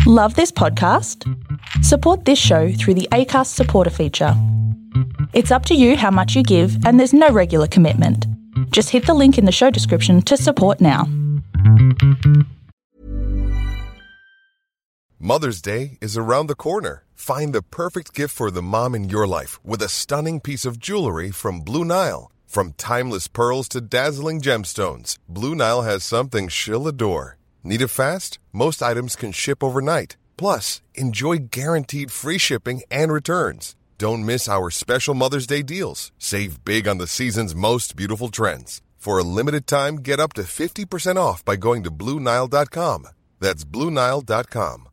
Love this podcast? Support this show through the Acast supporter feature. It's up to you how much you give, and there's no regular commitment. Just hit the link in the show description to support now. Mother's Day is around the corner. Find the perfect gift for the mom in your life with a stunning piece of jewelry from Blue Nile. From timeless pearls to dazzling gemstones, Blue Nile has something she'll adore. Need it fast? Most items can ship overnight. Plus, enjoy guaranteed free shipping and returns. Don't miss our special Mother's Day deals. Save big on the season's most beautiful trends. For a limited time, get up to 50% off by going to BlueNile.com. That's BlueNile.com.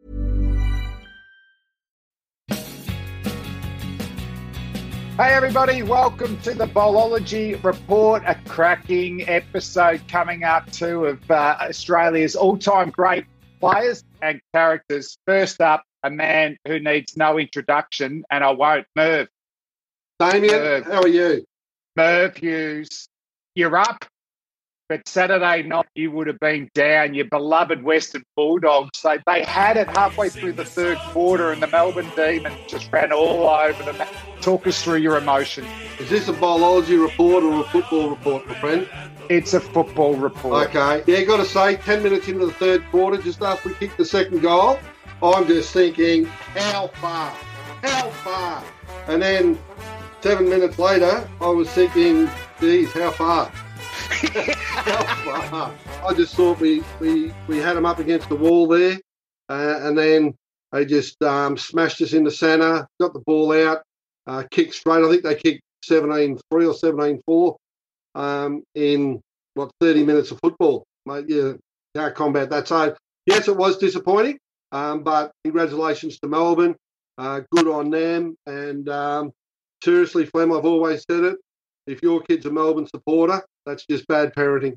Hey everybody, welcome to the Bowlology Report, a cracking episode coming up too of Australia's all-time great players and characters. First up, a man who needs no introduction, and I won't, Merv. Damien, how are you? Merv Hughes, you're up, but Saturday night you would have been down, your beloved Western Bulldogs. They had it halfway through the third quarter and the Melbourne Demons just ran all over them. Talk us through your emotions. Is this a biology report or a football report, my friend? It's a football report. Okay. Yeah, got to say, 10 minutes into the third quarter, just after we kicked the second goal, I'm just thinking, how far? How far? And then 7 minutes later, I was thinking, geez, how far? How far? I just thought we had them up against the wall there, and then they just smashed us in the centre, got the ball out, kicked straight. I think they kicked 17-3 or 17-4 in, 30 minutes of football. Mate, you can't combat that. So, yes, it was disappointing, but congratulations to Melbourne. Good on them. And seriously, Flem, I've always said it, if your kid's a Melbourne supporter, that's just bad parenting.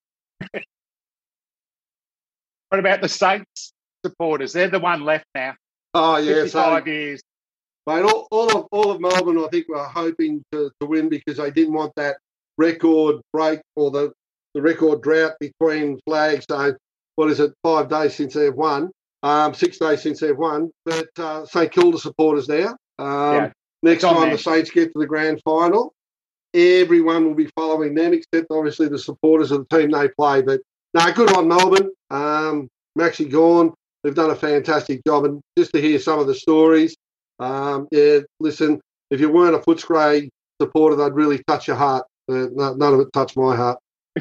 What about the Saints supporters? They're the one left now. Oh, yeah. 55 years. Mate, all of Melbourne, I think, were hoping to win because they didn't want that record break or the record drought between flags. So, 5 days since they've won? 6 days since they've won. But St Kilda supporters now. Next time the Saints get to the grand final, everyone will be following them, except obviously the supporters of the team they play. But no, good on Melbourne. Maxi Gawn, they've done a fantastic job. And just to hear some of the stories, listen, if you weren't a Footscray supporter, they'd really touch your heart. None of it touched my heart.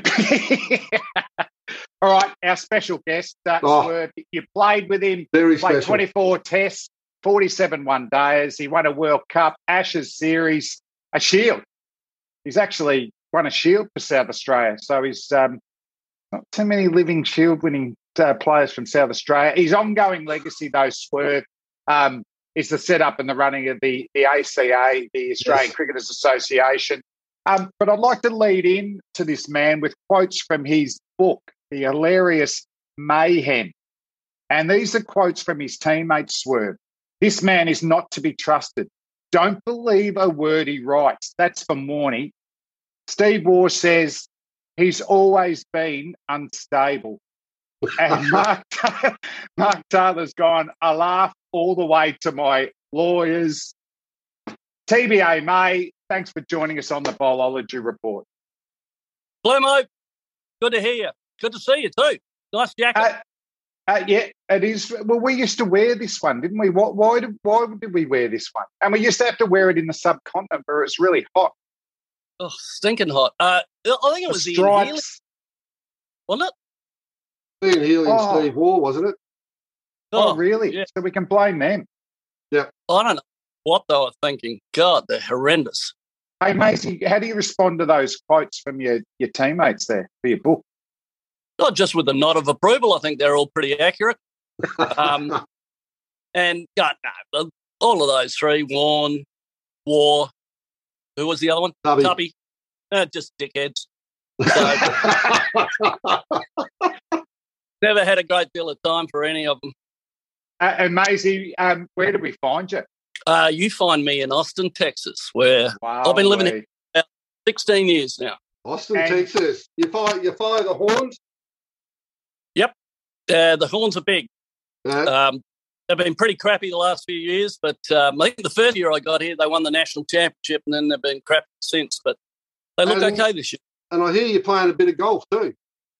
All right, our special guest, Swerve. You played with him. Very played special. 24 tests, 47 one-dayers. He won a World Cup, Ashes series, a Shield. He's actually won a Shield for South Australia. So he's not too many living Shield-winning players from South Australia. His ongoing legacy, though, Swerve, is the setup and the running of the ACA, the Australian Cricketers Association. But I'd like to lead in to this man with quotes from his book, The Hilarious Mayhem. And these are quotes from his teammate Swerve. This man is not to be trusted. Don't believe a word he writes. That's for Morney. Steve Waugh says he's always been unstable. And Mark Taylor's gone, I laugh all the way to my lawyers. TBA May, thanks for joining us on the Bowlology Report. Blemo, good to hear you. Good to see you too. Nice jacket. Yeah, it is. Well, we used to wear this one, didn't we? Why did we wear this one? And we used to have to wear it in the subcontinent where it's really hot. Oh, stinking hot. I think it was Ian Healy, wasn't it? Ian Healy and Steve Waugh, wasn't it? Oh, really? Yeah. So we can blame them. Yeah. I don't know what they were thinking. God, they're horrendous. Hey, Maisie, how do you respond to those quotes from your teammates there for your book? Not just with a nod of approval. I think they're all pretty accurate. And God, no, all of those three, Warren, Waugh, who was the other one? Tubby. Just dickheads. So, never had a great deal of time for any of them. And Maisie, where do we find you? You find me in Austin, Texas, where I've been living here for about 16 years now. Austin, Texas. You follow the Horns? Yep. The Horns are big. They've been pretty crappy the last few years, but I think the first year I got here, they won the national championship, and then they've been crappy since. But they look okay this year. And I hear you're playing a bit of golf too.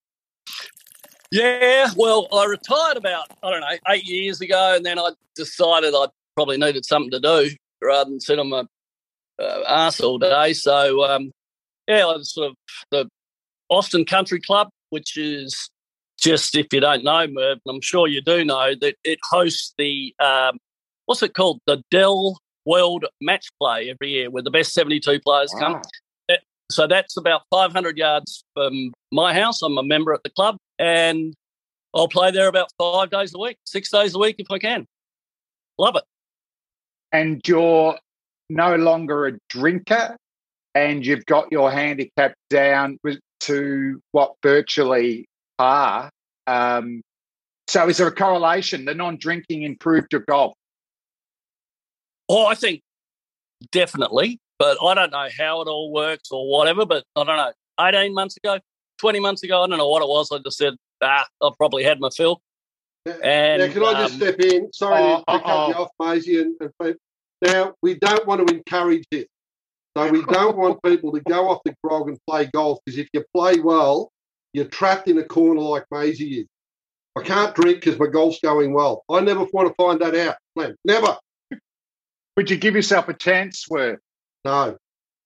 Yeah, well, I retired about, 8 years ago, and then I decided I probably needed something to do rather than sit on my arse all day. So, I was sort of the Austin Country Club, which is just, if you don't know, Merv, I'm sure you do know, that it hosts the, what's it called? The Dell World Match Play every year, where the best 72 players come. So that's about 500 yards from my house. I'm a member at the club, and I'll play there about 5 days a week, 6 days a week if I can. Love it. And you're no longer a drinker, and you've got your handicap down to what virtually are. So is there a correlation? The non-drinking improved your golf? Oh, I think definitely, but I don't know how it all works or whatever, but I don't know. 18 months ago, 20 months ago, I don't know what it was. I just said, I've probably had my fill. And now, can I just step in? Sorry to cut you off, Maisie. And now, we don't want to encourage it. So we don't want people to go off the grog and play golf, because if you play well, you're trapped in a corner like Maisie is. I can't drink because my golf's going well. I never want to find that out, Glenn. Never. Would you give yourself a chance, Swerve? No.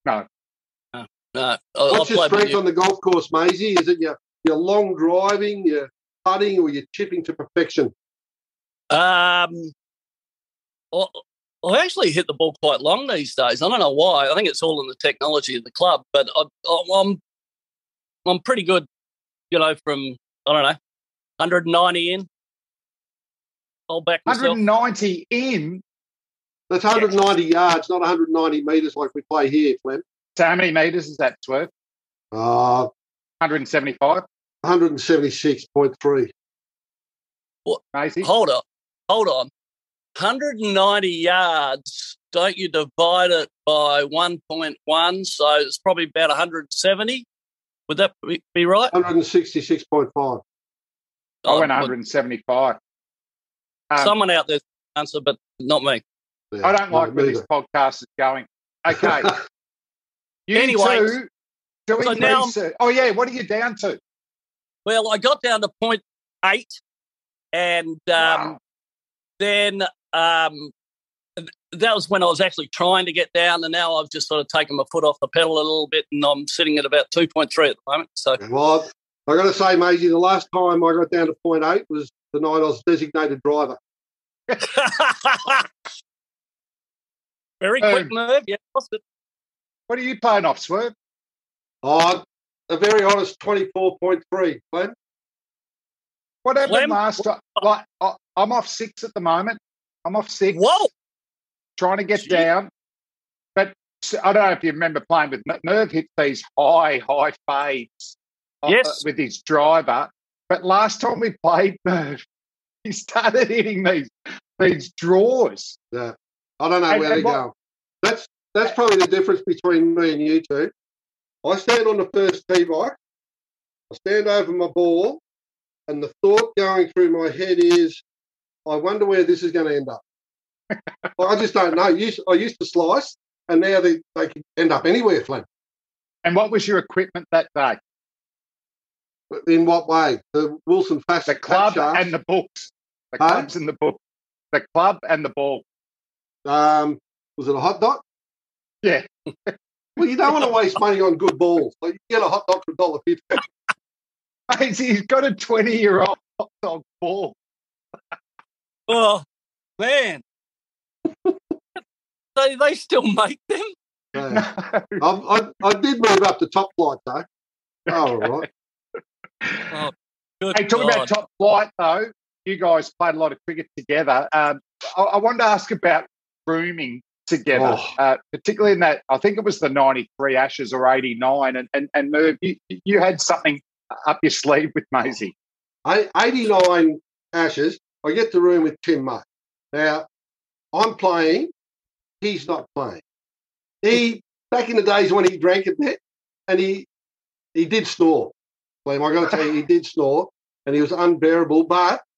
What's your strength on the golf course, Maisie? Is it your long driving, your putting, or your chipping to perfection? I actually hit the ball quite long these days. I don't know why. I think it's all in the technology of the club, but I'm pretty good, from, 190 in. I'll back myself. 190 in? That's 190 yards, not 190 metres like we play here, Flem. So how many metres is that, Swerve? 175? 176.3. What? Maisie? Hold on. 190 yards, don't you divide it by 1.1, so it's probably about 170? Would that be right? 166.5. I went 175. Someone out there answer, but not me. Yeah, I don't like where this podcast is going. Okay. Anyway, doing research. Oh, yeah, what are you down to? Well, I got down to 0.8, and then that was when I was actually trying to get down, and now I've just sort of taken my foot off the pedal a little bit, and I'm sitting at about 2.3 at the moment. So, well, I got to say, Maisie, the last time I got down to 0.8 was the night I was designated driver. Very quick move. Yeah, lost it. What are you playing off, Swerve? A very honest 24.3, Glenn. What happened last time? Like, I'm off 6 at the moment. I'm off 6. Whoa! Trying to get down. But I don't know if you remember playing with Merv, hit these high fades with his driver. But last time we played, Merv, he started hitting these draws. Yeah. I don't know where they're going. That's probably the difference between me and you two. I stand on the first tee box. I stand over my ball, and the thought going through my head is, I wonder where this is going to end up. I just don't know. I used to slice, and now they can end up anywhere, Flynn. And what was your equipment that day? In what way? The Wilson Fast. The club and the books. The clubs and the book. The club and the ball. Was it a hot dog? Yeah. Well, you don't want to waste money on good balls. Like, you get a hot dog for $1.50. He's got a 20-year-old hot dog ball. Oh, man. They still make them? Yeah. I did move up to top flight, though. Oh, all right. Oh, good hey, talking about top flight, though, you guys played a lot of cricket together. I wanted to ask about grooming together, particularly in that, I think it was the 93 Ashes or 89, and Merv, you had something up your sleeve with Maisie. 89 Ashes, I get to room with Tim May. Now, I'm playing, he's not playing. Back in the days when he drank a bit, and he did snore. I got to tell you, he did snore, and he was unbearable, but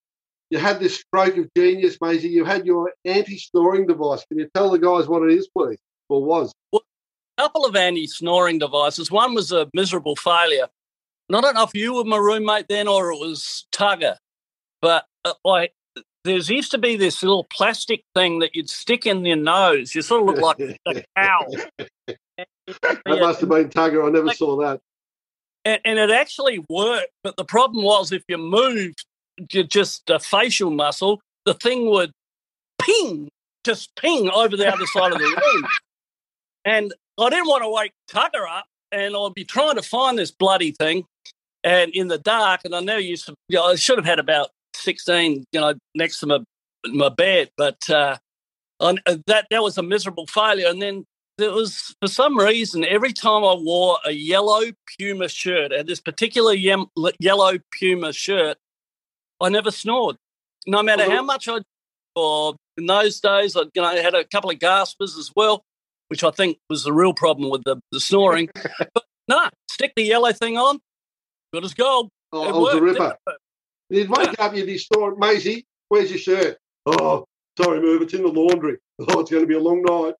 you had this stroke of genius, Maisie. You had your anti-snoring device. Can you tell the guys what it is, please, or was? Well, a couple of anti-snoring devices. One was a miserable failure. And I don't know if you were my roommate then or it was Tugger, but there used to be this little plastic thing that you'd stick in your nose. You sort of look like a cow. That must have been Tugger. I never saw that. And it actually worked, but the problem was if you moved just a facial muscle, the thing would ping over the other side of the room. And I didn't want to wake Tugger up, and I'd be trying to find this bloody thing and in the dark, and I never used to, I should have had about 16, next to my bed, but that was a miserable failure. And then there was, for some reason, every time I wore a yellow Puma shirt, and this particular yellow Puma shirt, I never snored. No matter how much or in those days, I had a couple of gaspers as well, which I think was the real problem with the snoring. But no, stick the yellow thing on, good as gold. Oh, it was a ripper. You'd wake up, you'd be snoring, Maisie, where's your shirt? Oh, sorry, Merv, it's in the laundry. Oh, it's going to be a long night.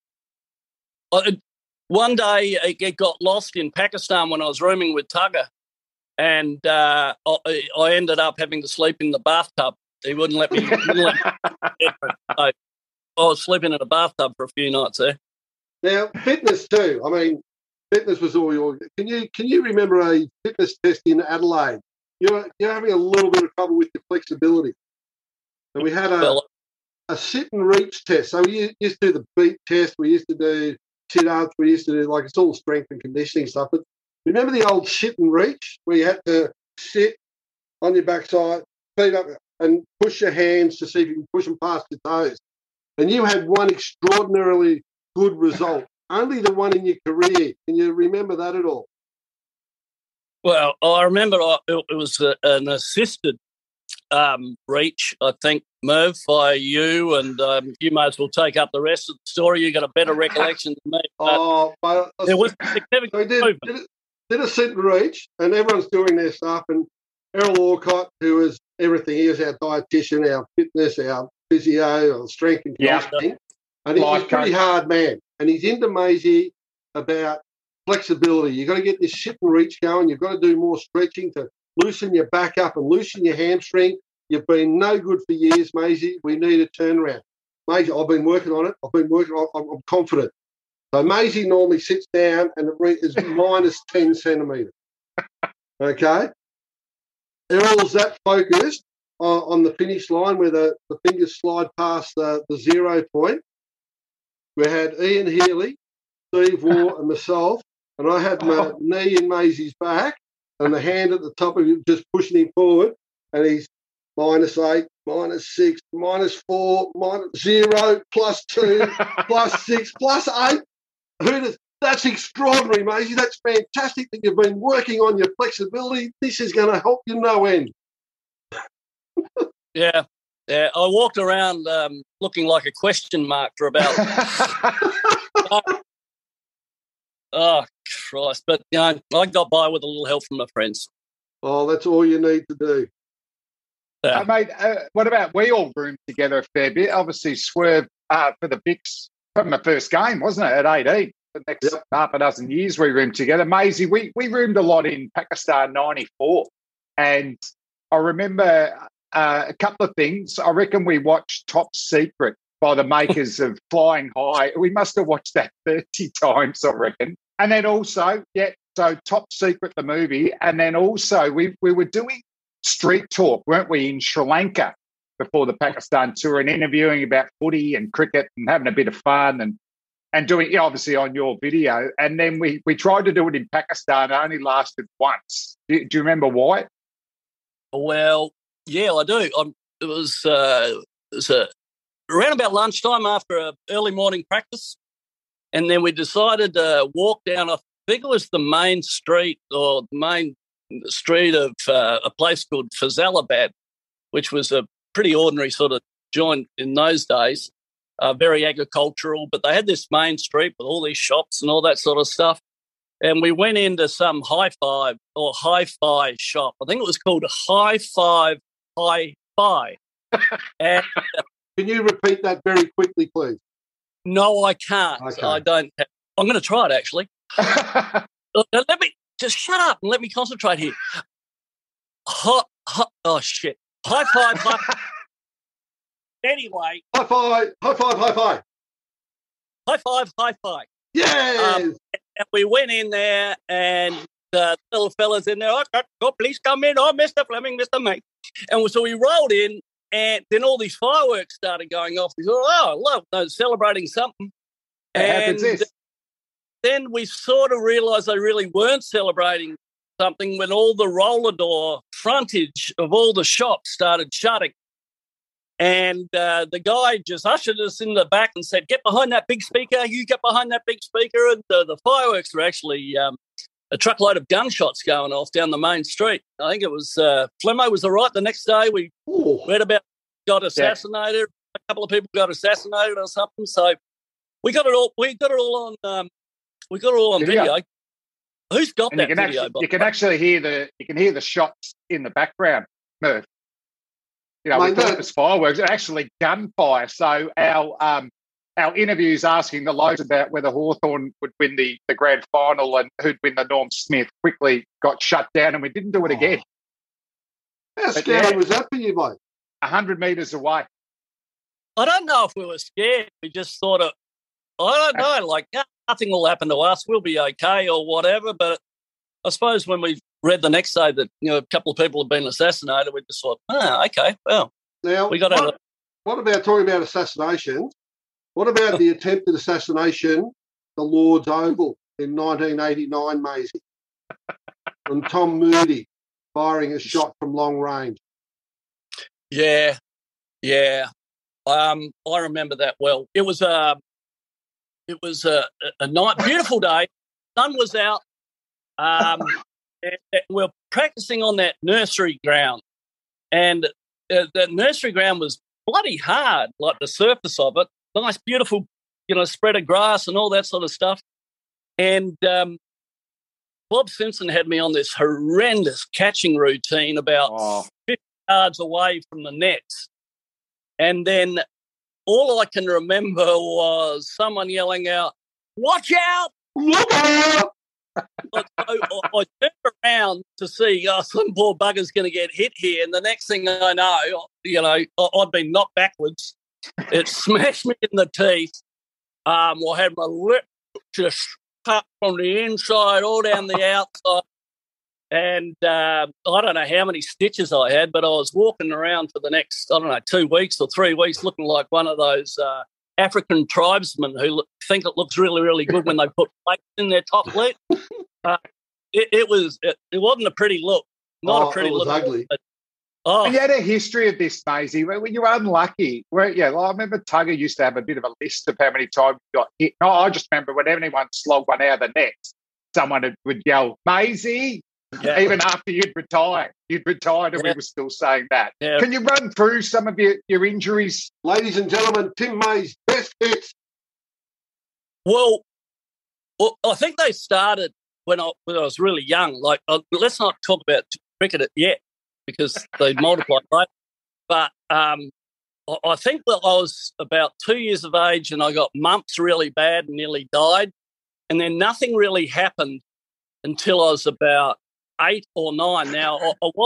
One day it got lost in Pakistan when I was rooming with Tugger, and I ended up having to sleep in the bathtub. He wouldn't let me. I was sleeping in a bathtub for a few nights there. Now, fitness too. I mean, fitness was all your. Can you remember a fitness test in Adelaide? You're having a little bit of trouble with your flexibility, and we had a sit and reach test. So we used to do the beat test. We used to do sit-ups. We used to do, it's all strength and conditioning stuff. But remember the old sit and reach where you had to sit on your backside, feet up, and push your hands to see if you can push them past your toes. And you had one extraordinarily good result, only the one in your career. Can you remember that at all? Well, I remember it was an assisted reach, I think, Merv, by you, and you may as well take up the rest of the story. You got a better recollection than me. But there was a significant movement. Did a sit and reach, and everyone's doing their stuff. And Errol Orcott, who is everything, he was our dietitian, our fitness, our physio, our strength and conditioning. And he's a pretty hard man. And he's into Maisie about flexibility. You've got to get this sit and reach going. You've got to do more stretching to loosen your back up and loosen your hamstring. You've been no good for years, Maisie. We need a turnaround. Maisie, I've been working on it. I'm confident. So Maisie normally sits down and it is minus 10 centimetres. Okay? Errol's that focused on the finish line where the fingers slide past the 0 point. We had Ian Healy, Steve Waugh and myself, and I had my knee in Maisie's back and the hand at the top of him just pushing him forward, and he's -8, -6, -4, -0, +2, +6, +8. That's extraordinary, Maisie. That's fantastic that you've been working on your flexibility. This is going to help you no end. Yeah. I walked around looking like a question mark for about... Oh, Christ. But, I got by with a little help from my friends. Oh, that's all you need to do. Yeah. Mate, what about we all roomed together a fair bit? Obviously, Swerve for the Bix from the first game, wasn't it, at 18? The next half a dozen years we roomed together. Maisie, we roomed a lot in Pakistan 94. And I remember a couple of things. I reckon we watched Top Secret by the makers of Flying High. We must have watched that 30 times, I reckon. And then also, so Top Secret, the movie. And then also we were doing street talk, weren't we, in Sri Lanka before the Pakistan tour, and interviewing about footy and cricket and having a bit of fun and doing, obviously, on your video. And then we tried to do it in Pakistan. It only lasted once. Do you remember why? Well, yeah, I do. It was around about lunchtime after an early morning practice. And then we decided to walk down, I think it was the main street or the main street of a place called Faisalabad, which was a pretty ordinary sort of joint in those days, very agricultural. But they had this main street with all these shops and all that sort of stuff. And we went into some hi-fi shop. I think it was called Hi-Fi Hi-Fi. And Can you repeat that very quickly, please? no, I can't. Okay. I don't. I'm going to try it, actually. Let me just shut up and let me concentrate here. Oh, shit. High five. Anyway. High five. High five. Yes. And we went in there and the little fella's in there. Oh, please come in. Oh, Mr. Fleming, Mr. Mate. And so we rolled in and then all these fireworks started going off. We thought, oh, look, they're celebrating something. And then we sort of realised they really weren't celebrating something when all the roller door frontage of all the shops started shutting. And the guy just ushered us in the back and said, get behind that big speaker, you get behind that big speaker. And the fireworks were actually a truckload of gunshots going off down the main street. I think it was Flemo was right. The next day we read about got assassinated. Yeah. A couple of people got assassinated or something. So we got it all on video. Who's got and that video? You can actually hear the shots in the background, Murph. You know, we thought it was fireworks. It's actually gunfire. So our interviews asking the Lows about whether Hawthorn would win the grand final and who'd win the Norm Smith quickly got shut down, and we didn't do it again. How scary was that for you, mate? 100 metres away. I don't know if we were scared. We just thought I don't know, like nothing will happen to us. We'll be okay or whatever. But I suppose when we read the next day that a couple of people have been assassinated, we just thought, okay, well, now we got to. What about talking about assassinations? What about the attempted assassination, the Lord's Oval in 1989, Maisie, and Tom Moody firing a shot from long range? Yeah. I remember that well. It was a night, beautiful day. Sun was out. We're practicing on that nursery ground, and the nursery ground was bloody hard, like the surface of it. Nice, beautiful, spread of grass and all that sort of stuff. And Bob Simpson had me on this horrendous catching routine about 50 yards away from the nets. And then all I can remember was someone yelling out, "Watch out! Look out!" I turned around to see, some poor bugger's going to get hit here. And the next thing I know, I'd been knocked backwards. It smashed me in the teeth. I had my lip just cut from the inside all down the outside. And I don't know how many stitches I had, but I was walking around for the next, 2 weeks or 3 weeks looking like one of those African tribesmen who think it looks really, really good when they put plates in their top lip. It wasn't a pretty look. Not a pretty look. It was ugly. And you had a history of this, Maisie. When you were unlucky, I remember Tugger used to have a bit of a list of how many times you got hit. No, I just remember when anyone slogged one out of the net, someone would yell, "Maisie!" Yeah. Even after you'd retired and we were still saying that. Yeah. Can you run through some of your injuries? Ladies and gentlemen, Tim May's best hits. Well, I think they started when I was really young. Like, let's not talk about cricket yet because they multiply later. But I think that I was about 2 years of age and I got mumps really bad and nearly died. And then nothing really happened until I was about 8 or 9. Now,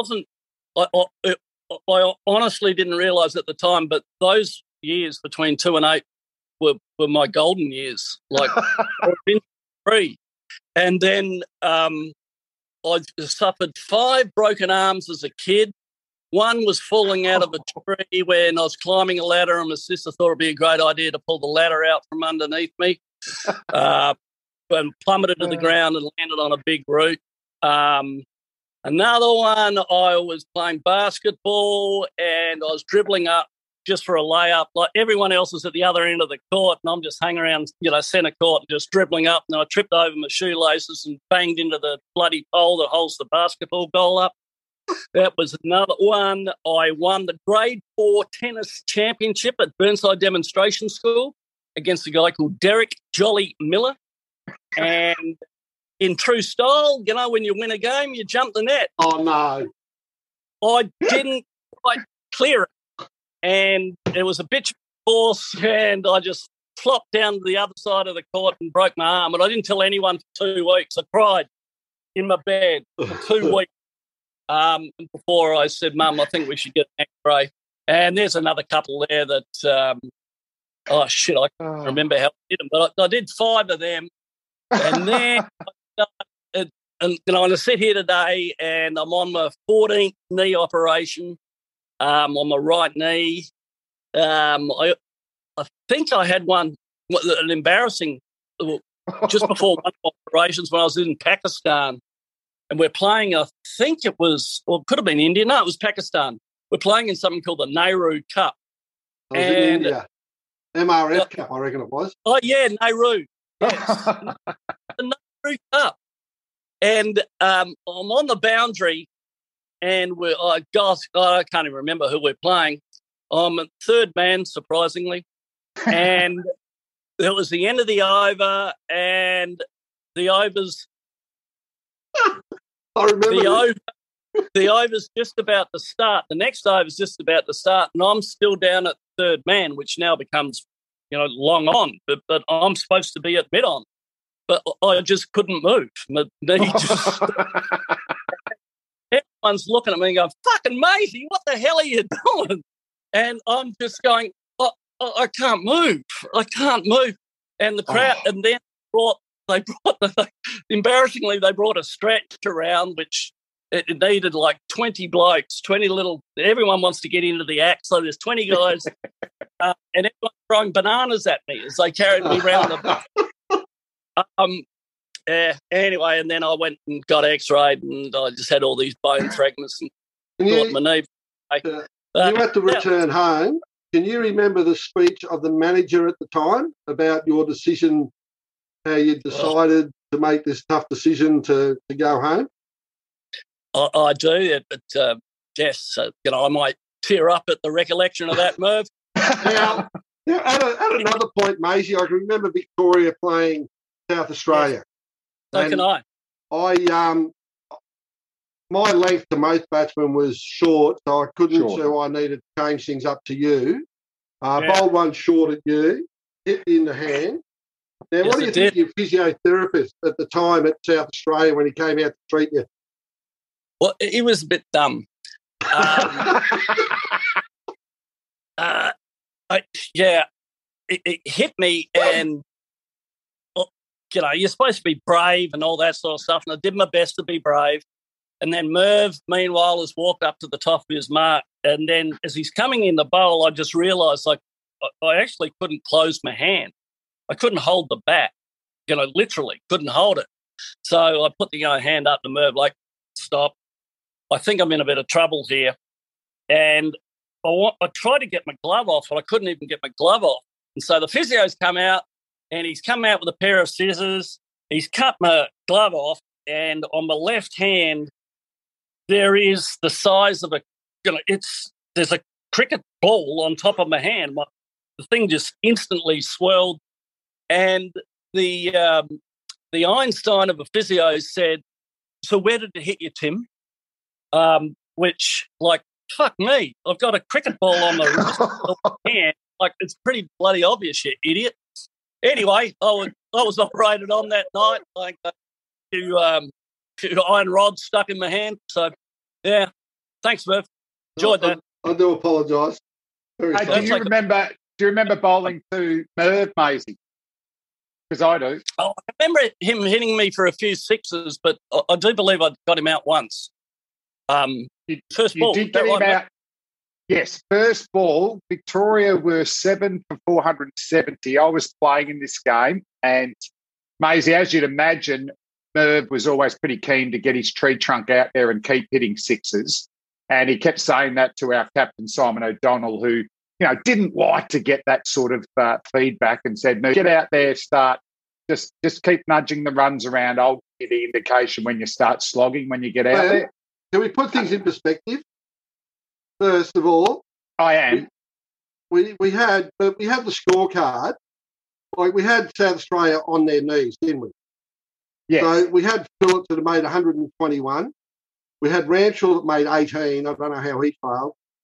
I honestly didn't realise at the time, but those years between 2 and 8 were my golden years. Like, I was free. And then I suffered 5 broken arms as a kid. One was falling out of a tree when I was climbing a ladder, and my sister thought it'd be a great idea to pull the ladder out from underneath me. And plummeted to the ground and landed on a big root. Another one, I was playing basketball and I was dribbling up just for a layup. Like everyone else was at the other end of the court and I'm just hanging around, centre court and just dribbling up. And I tripped over my shoelaces and banged into the bloody pole that holds the basketball goal up. That was another one. I won the grade 4 tennis championship at Burnside Demonstration School against a guy called Derek Jolly Miller. And in true style, when you win a game, you jump the net. Oh, no. I didn't quite clear it. and it was a bitch course, and I just flopped down to the other side of the court and broke my arm. And I didn't tell anyone for 2 weeks. I cried in my bed for 2 weeks before I said, Mum, I think we should get an X-ray. And there's another couple there that, I can't remember how I did them, but I did 5 of them. And then I sit here today and I'm on my 14th knee operation on my right knee. I think I had an embarrassing, just before one of the operations when I was in Pakistan, and we're playing, I think it was, or it could have been India. No, it was Pakistan. We're playing in something called the Nehru Cup. I was in India. MRF Cup, I reckon it was. Oh, yeah, Nehru. Yes. The Nehru Cup. And I'm on the boundary, and I can't even remember who we're playing. I'm a third man, surprisingly. And it was the end of the over, and the overs. I remember the over's just about to start. The next over's just about to start, and I'm still down at third man, which now becomes, long on. But I'm supposed to be at mid on, but I just couldn't move. My knee just. Everyone's looking at me and going, "Fucking Maisie, what the hell are you doing?" And I'm just going, I can't move. I can't move. And the crowd, and then embarrassingly, they brought a stretch around, which it needed like 20 blokes, 20 little, everyone wants to get into the act. So there's 20 guys and everyone throwing bananas at me as they carried me around the anyway, and then I went and got x-rayed and I just had all these bone fragments and thought my knee. You had to return home. Can you remember the speech of the manager at the time about your decision, how you decided to make this tough decision to go home? I do, but yes, I might tear up at the recollection of that, Merv. Now, at another point, Maisie, I can remember Victoria playing South Australia. Yes. So can I. My length to most batsmen was short, so I couldn't. So I needed to change things up to you. Bowled one short at you, hit in the hand. Now, what do you think your physiotherapist at the time at South Australia when he came out to treat you? Well, he was a bit dumb. It hit me, and you're supposed to be brave and all that sort of stuff, and I did my best to be brave. And then Merv, meanwhile, has walked up to the top of his mark. And then as he's coming in the bowl, I just realised, I actually couldn't close my hand. I couldn't hold the bat, literally couldn't hold it. So I put the hand up to Merv, stop. I think I'm in a bit of trouble here. And I tried to get my glove off, but I couldn't even get my glove off. And so the physio's come out, and he's come out with a pair of scissors. He's cut my glove off, and on my left hand, there is the size of there's a cricket ball on top of my hand. The thing just instantly swelled, and the Einstein of a physio said, "So where did it hit you, Tim?" Which, fuck me, I've got a cricket ball on my wrist, hand. It's pretty bloody obvious, you idiot. Anyway, I was operated on that night. Two iron rods stuck in my hand. So, yeah, thanks, Merv. Enjoyed that. I do apologise. Hey, do you remember bowling to Merv, Maisie? Because I do. Oh, I remember him hitting me for a few sixes, but I do believe I got him out once. First ball. You did get him out. Yes, first ball. Victoria were 7 for 470. I was playing in this game, and Maisie, as you'd imagine, Merv was always pretty keen to get his tree trunk out there and keep hitting sixes. And he kept saying that to our captain, Simon O'Donnell, who, didn't like to get that sort of feedback and said, "No, get out there, start, just keep nudging the runs around. I'll give you the indication when you start slogging when you get out there." Can we put things in perspective? First of all, I am. We had the scorecard. We had South Australia on their knees, didn't we? Yes. So we had Phillips that made 121. We had Ramshaw that made 18. I don't know how he failed.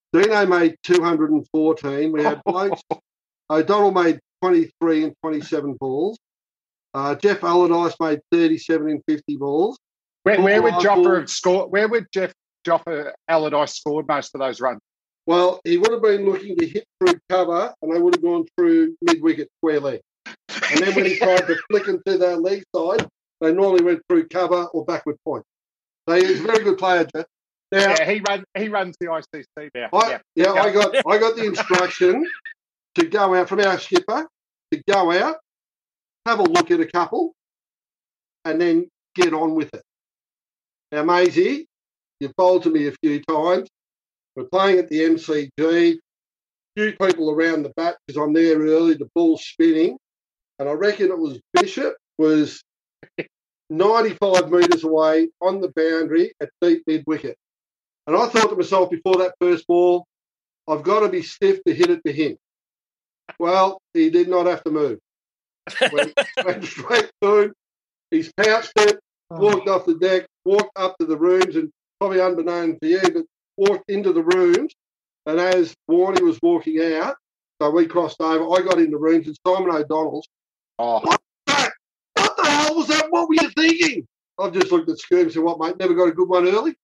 Dino made 214. We had blokes. O'Donnell made 23 and 27 balls. Jeff Allardyce made 37 and 50 balls. Where would Joffa have scored? Where would Joffa Allardyce scored most of those runs? Well, he would have been looking to hit through cover, and they would have gone through mid-wicket square leg. And then when he tried to flick them to their leg side, they normally went through cover or backward point. So he's a very good player, Jeff. Now, he runs the ICC now. I got the instruction to go out from our skipper to go out, have a look at a couple, and then get on with it. Now, Maisie, you've bowled to me a few times. We're playing at the MCG. Few people around the bat because I'm there early. The ball's spinning, and I reckon it was Bishop was 95 metres away on the boundary at deep mid-wicket. And I thought to myself before that first ball, I've got to be stiff to hit it to him. Well, he did not have to move. Went straight through. He's pounced it, walked off the deck, walked up to the rooms, and probably unbeknown to you, but walked into the rooms. And as Warney was walking out, so we crossed over, I got in the rooms, and Simon O'Donnell's, what the hell was that? What were you thinking? I've just looked at Scoob and said, what, mate, never got a good one early?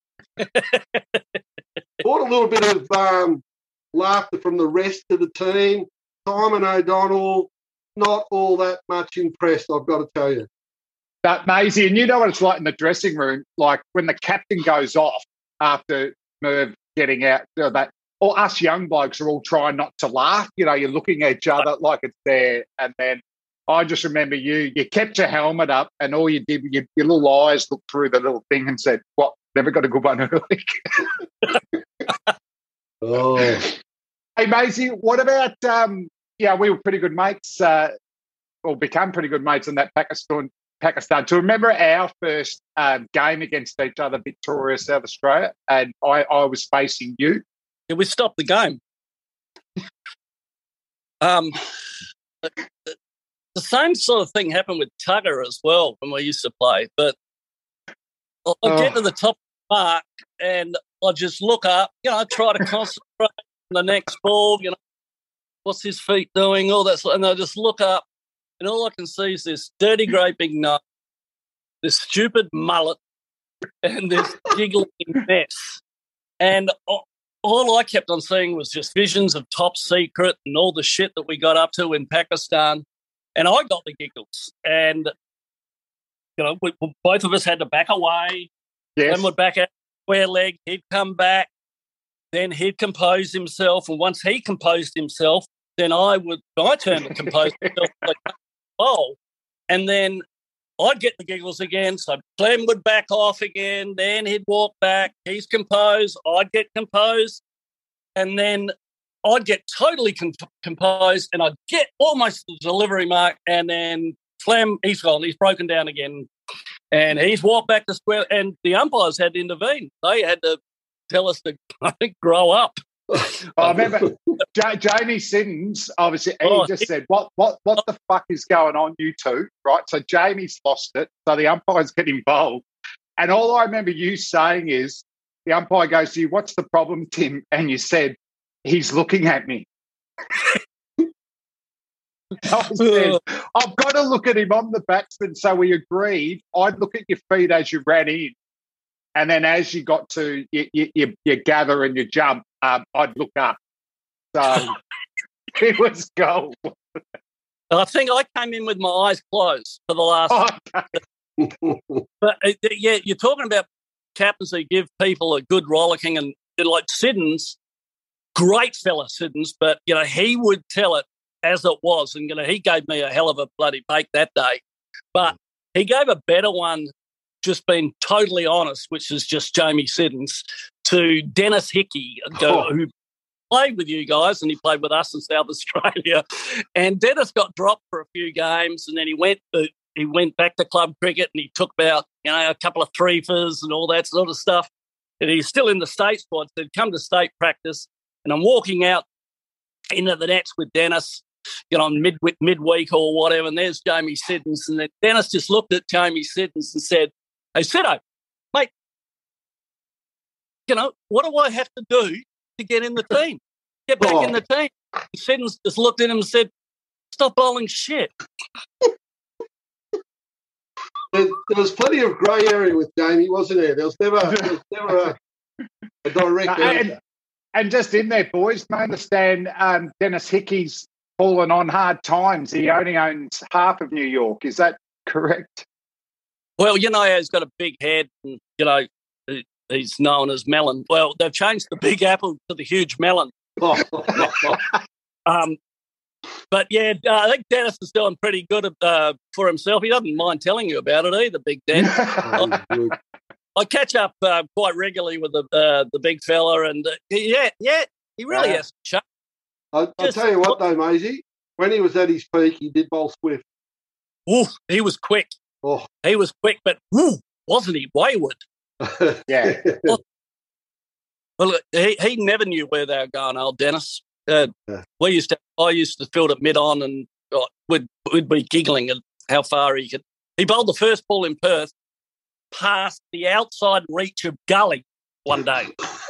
Brought a little bit of laughter from the rest of the team. Simon O'Donnell, not all that much impressed, I've got to tell you. But Maisie, and you know what it's like in the dressing room, like when the captain goes off after Merv getting out, or us young blokes are all trying not to laugh. You know, you're looking at each other like it's there. And then I just remember you kept your helmet up and all you did, your little eyes looked through the little thing and said, what, never got a good one early. Oh. Hey, Maisie, what about, we were pretty good mates, or become pretty good mates in that Pakistan. To remember our first game against each other, Victoria, South Australia, and I was facing you. Yeah, we stopped the game. The same sort of thing happened with Tugger as well when we used to play. But I get to the top of the mark and I just look up, I try to concentrate on the next ball, what's his feet doing, all that sort, and I just look up and all I can see is this dirty great big nut, this stupid mullet, and this giggling mess. And all I kept on seeing was just visions of Top Secret and all the shit that we got up to in Pakistan. And I got the giggles. And, both of us had to back away. Yes. Then would back out square leg. He'd come back. Then he'd compose himself. And once he composed himself, then I turned to compose myself. And then I'd get the giggles again. So Clem would back off again. Then he'd walk back. He's composed. I'd get composed. And then I'd get totally composed and I'd get almost the delivery mark. And then Clem, he's gone. He's broken down again. And he's walked back to square. And the umpires had to intervene. They had to tell us to, grow up. I remember Jamie Siddons, obviously, he just said, what the fuck is going on, you two, right? So Jamie's lost it, so the umpires get involved. And all I remember you saying is, the umpire goes to you, what's the problem, Tim? And you said, he's looking at me. I said, I've got to look at him on the batsman, so we agreed. I'd look at your feet as you ran in. And then as you got to your gather and your jump, I'd look up. So it was gold. I think I came in with my eyes closed for the last. But you're talking about captains who give people a good rollicking, and like Siddons, great fella Siddons, but he would tell it as it was, and he gave me a hell of a bloody bake that day. But he gave a better one, just being totally honest, which is just Jamie Siddons, to Dennis Hickey, who played with you guys, and he played with us in South Australia. And Dennis got dropped for a few games, and then he went back to club cricket, and he took about a couple of threefers and all that sort of stuff. And he's still in the state squad, so he'd come to state practice, and I'm walking out into the nets with Dennis, on midweek or whatever, and there's Jamie Siddons, and then Dennis just looked at Jamie Siddons and said, "Hey, Siddo, mate, what do I have to do to get in the team. Get back in the team. Siddons just looked at him and said, "Stop bowling shit." There was plenty of grey area with Jamie, wasn't there? There was never a direct answer. And just in there, boys, I understand Dennis Hickey's fallen on hard times. He only owns half of New York. Is that correct? Well, he's got a big head and, he's known as Melon. Well, they've changed the Big Apple to the Huge Melon. But, yeah, I think Dennis is doing pretty good for himself. He doesn't mind telling you about it either, Big Den. I catch up quite regularly with the big fella, and he really has to show. I'll tell you what, though, Maisie, when he was at his peak, he did bowl swift. Ooh, he was quick. Oh. He was quick, but wasn't he wayward? Yeah. Well, he never knew where they were going, old Dennis. I used to field at mid-on, and we'd be giggling at how far he could. He bowled the first ball in Perth past the outside reach of gully one day.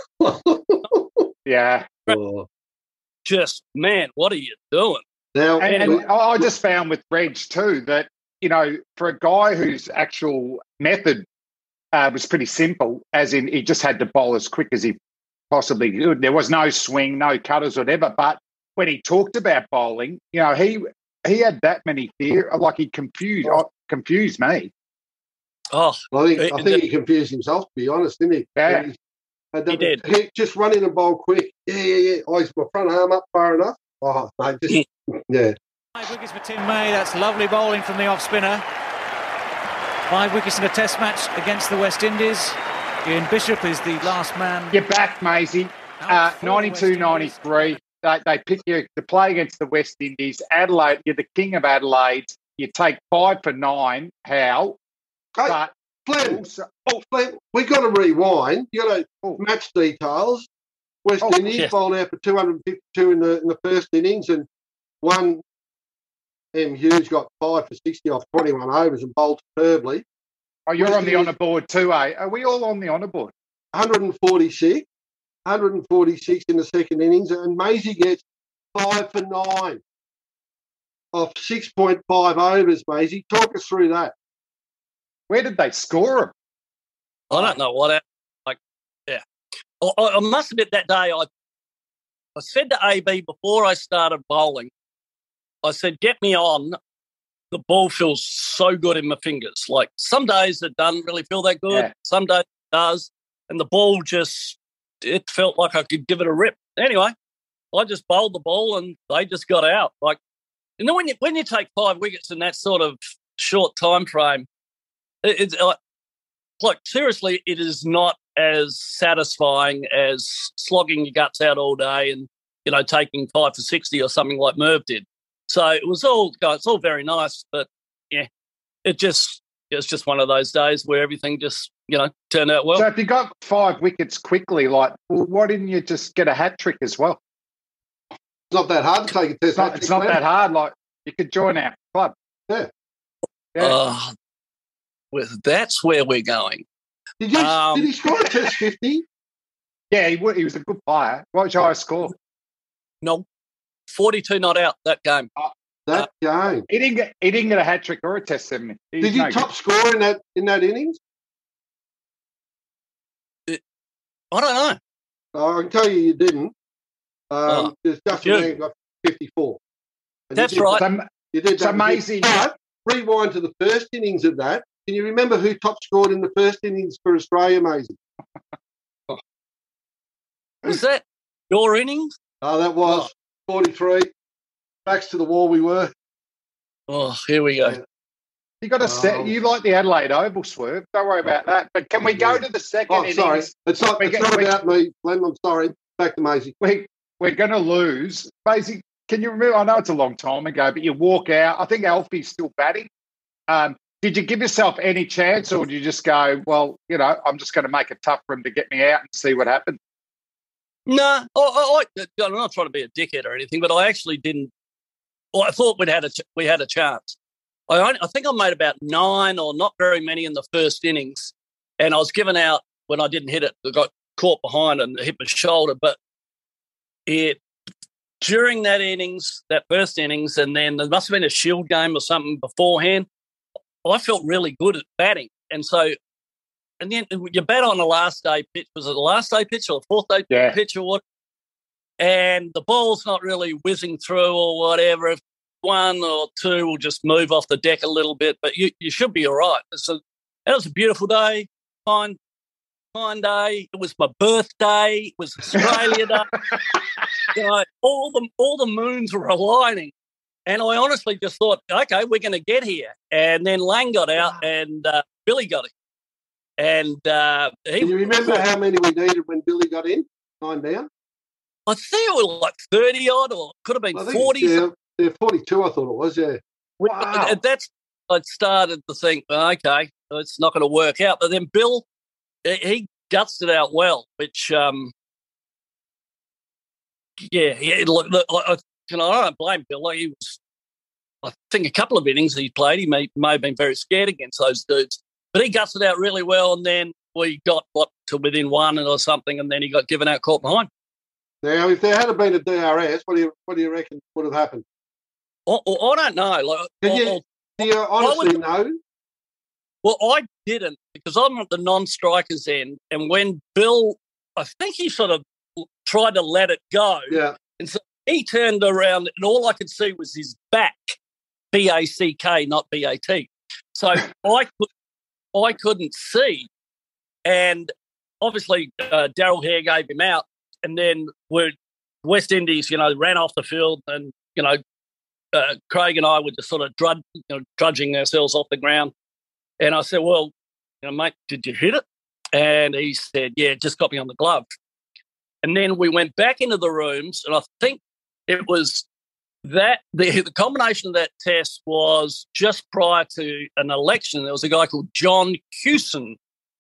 Yeah. Just, man, what are you doing? Now, and I just found with Reg too that, for a guy whose actual method was pretty simple, as in he just had to bowl as quick as he possibly could. There was no swing, no cutters, whatever. But when he talked about bowling, he had that many fear, like he confused me. Oh, I think he confused himself, to be honest, didn't he? Yeah. He did. He just run in and bowl quick. Yeah. Oh, is my front arm up far enough? Oh, mate, just, yeah. 5 wickets for Tim May. That's lovely bowling from the off-spinner. 5 wickets in a test match against the West Indies. Ian Bishop is the last man. You're back, Maisie. 92-93. They pick you to play against the West Indies. Adelaide, you're the king of Adelaide. You take 5 for 9. How? Hey, but Flem, we got to rewind. You got to match details. West Indies bowled out for 252 in the first innings, and one M. Hughes got 5 for 60 off 21 overs and bowled superbly. Oh, you're West on the honour board too, eh? Are we all on the honour board? 146 in the second innings, and Maisie gets 5 for 9 off 6.5 overs. Maisie, talk us through that. Where did they score him? I don't know what. I must admit that day I said to AB before I started bowling, I said, get me on. The ball feels so good in my fingers. Like some days it doesn't really feel that good. Yeah. Some days it does. And the ball it felt like I could give it a rip. Anyway, I just bowled the ball and they just got out. Like, when you take 5 wickets in that sort of short time frame, it's like seriously, it is not as satisfying as slogging your guts out all day and, taking 5 for 60 or something like Merv did. So it's all very nice, but yeah, it's just one of those days where everything just, turned out well. So if you got 5 wickets quickly, why didn't you just get a hat trick as well? It's not that hard to take a test. It's not that hard. Like you could join our club. Yeah. That's where we're going. Did he score a test 50? Yeah, he was a good player. What was your highest score? No, 42 not out that game. Game. He didn't get a hat trick or a test 70. Did he top score in that innings? I don't know. I can tell you didn't. Justin Mann got 54. That's right. You did that. It's amazing. But rewind to the first innings of that. Can you remember who top scored in the first innings for Australia, Maisie? Was that your innings? Oh, that was 43. Backs to the wall we were. Oh, here we go. Yeah. You got to set. You like the Adelaide Oval, Swerve. Don't worry about that. But can we go to the second innings? Sorry. It's not about me, Glenn. I'm sorry. Back to Maisie. We're going to lose. Maisie, can you remember? I know it's a long time ago, but you walk out. I think Alfie's still batting. Did you give yourself any chance, or did you just go, well, I'm just going to make it tough for him to get me out and see what happens? No, I'm not trying to be a dickhead or anything, but I actually didn't. Well, I thought we had a chance. I think I made about 9 or not very many in the first innings, and I was given out when I didn't hit it. I got caught behind and hit my shoulder. But during that innings, that first innings, and then there must have been a Shield game or something beforehand, I felt really good at batting. And so, and then you bat on the last day pitch. Was it the last day pitch or the fourth day pitch or what? And the ball's not really whizzing through or whatever. If one or two will just move off the deck a little bit, but you should be all right. So that was a beautiful day, fine day. It was my birthday. It was Australia Day. All the moons were aligning. And I honestly just thought, okay, we're going to get here. And then Lang got out and Billy got it. And can you remember how many we needed when Billy got in? 9 down? I think it was like 30-odd or could have been 40. Yeah, 42 I thought it was, yeah. Wow. I started to think, okay, it's not going to work out. But then Bill, he gutsed it out well, which, look, I don't blame Bill. He was, I think a couple of innings he played, he may have been very scared against those dudes. But he gutsed it out really well, and then we got, to within one or something, and then he got given out caught behind. Now, if there had been a DRS, what do you reckon would have happened? I don't know. Do you honestly know? Well, I didn't, because I'm at the non-strikers end, and when Bill, I think he sort of tried to let it go. Yeah. And so he turned around, and all I could see was his back, B-A-C-K, not B-A-T. So I couldn't see. And obviously, Daryl Hare gave him out, and then West Indies, ran off the field, and, Craig and I were just sort of drudging ourselves off the ground. And I said, well, mate, did you hit it? And he said, yeah, just got me on the glove. And then we went back into the rooms, and I think it was that the combination of that test was just prior to an election. There was a guy called John Hewson,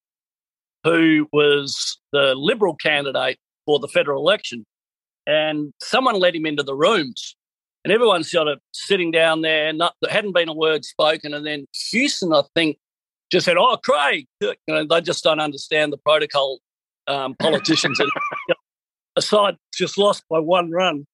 who was the Liberal candidate for the federal election. And someone let him into the rooms. And everyone's sort of sitting down there, there hadn't been a word spoken. And then Hewson, I think, just said, oh, Craig. They just don't understand the protocol, politicians. And a side just lost by one run.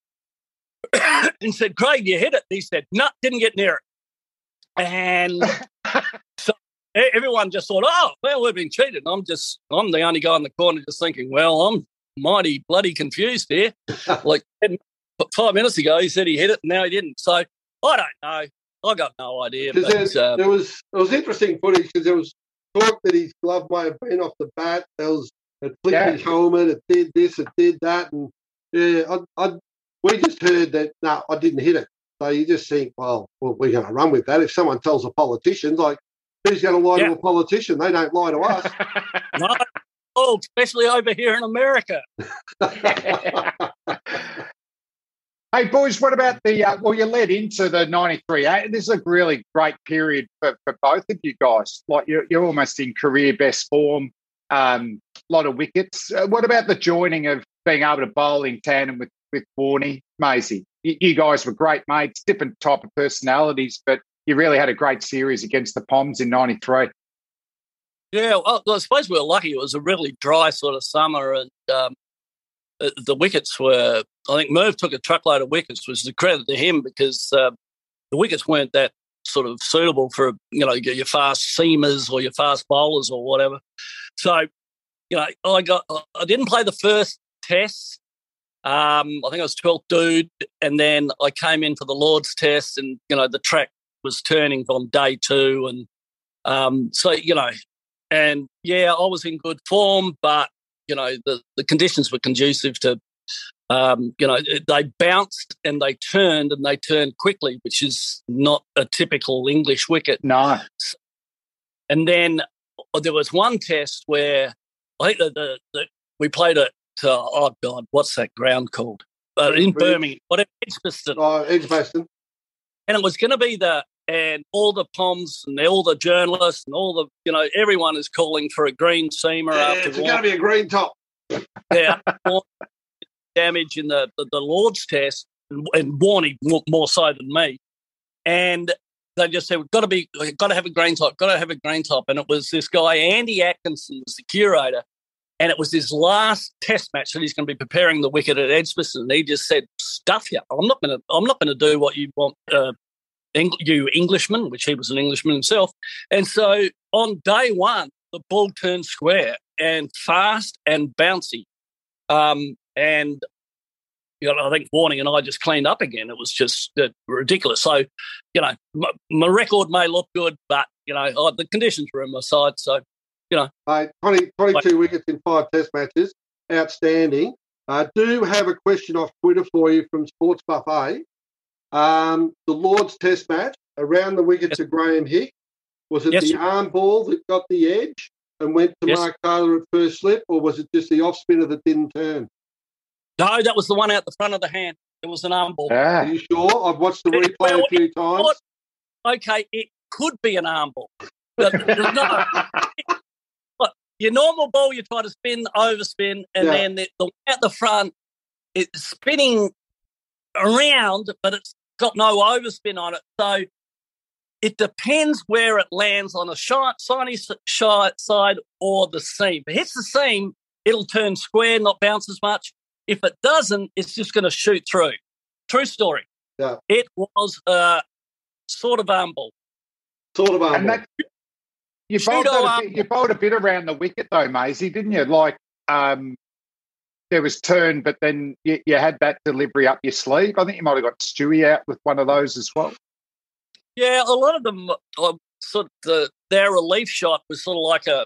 And said, Craig, you hit it. And he said, no, didn't get near it. And so everyone just thought, oh, well, we've been cheated. I'm the only guy in the corner just thinking, well, I'm mighty bloody confused here. Like 5 minutes ago, he said he hit it, and now he didn't. So I don't know. I got no idea. But, there was interesting footage because there was talk that his glove may have been off the bat. It flicked his helmet. It did this. It did that. And we just heard that. No, I didn't hit it. So you just think, well, we're going to run with that. If someone tells a politician, like, who's going to lie to a politician? They don't lie to us. No, especially over here in America. Hey, boys, what about you led into the 93. This is a really great period for both of you guys. Like, you're almost in career best form, a lot of wickets. What about the joining of being able to bowl in tandem with Warnie, Maisie? You guys were great mates, different type of personalities, but you really had a great series against the Poms in 93. Yeah, well, I suppose we were lucky. It was a really dry sort of summer, and the wickets were, I think Merv took a truckload of wickets, which is a credit to him, because the wickets weren't that sort of suitable for, your fast seamers or your fast bowlers or whatever. So, I didn't play the first test. I think I was 12th dude, and then I came in for the Lord's test, and, the track was turning on day 2. And so, and yeah, I was in good form, but, the conditions were conducive to, they bounced and they turned quickly, which is not a typical English wicket. No. And then there was one test where I think we played at, oh God, what's that ground called? In Birmingham, Edgbaston. Oh, Edgbaston. And it was going to be and all the Poms and all the journalists and all the, everyone is calling for a green seamer after. It's going to be a green top. Yeah, damage in the Lord's test, and Warnie more so than me. And they just said, we've got to have a green top, and it was this guy, Andy Atkinson, was the curator, And it was his last Test match that he's going to be preparing the wicket at Edgbaston. And he just said, "Stuff you! I'm not going to do what you want, you Englishman," which he was an Englishman himself. And so on day one, the ball turned square and fast and bouncy, and I think Warning and I just cleaned up again. It was just ridiculous. So, my record may look good, but the conditions were in my side. So. 22 wickets in 5 Test matches. Outstanding. Do have a question off Twitter for you from Sports Buffet. The Lord's Test match, around the wicket to Graham Hick. Was it the arm ball that got the edge and went to Mark Taylor at first slip, or was it just the off-spinner that didn't turn? No, that was the one out the front of the hand. It was an arm ball. Are you sure? I've watched the replay a few times. Okay, it could be an arm ball. But no. Your normal ball, you try to spin, overspin, and then the one at the front, it's spinning around, but it's got no overspin on it. So it depends where it lands on a shiny side or the seam. If it hits the seam, it'll turn square, not bounce as much. If it doesn't, it's just going to shoot through. True story. Yeah. It was sort of arm ball. Sort of arm ball. You bowled a bit around the wicket though, Maisie, didn't you? Like there was turn, but then you had that delivery up your sleeve. I think you might have got Stewie out with one of those as well. Yeah, a lot of them their relief shot was sort of like a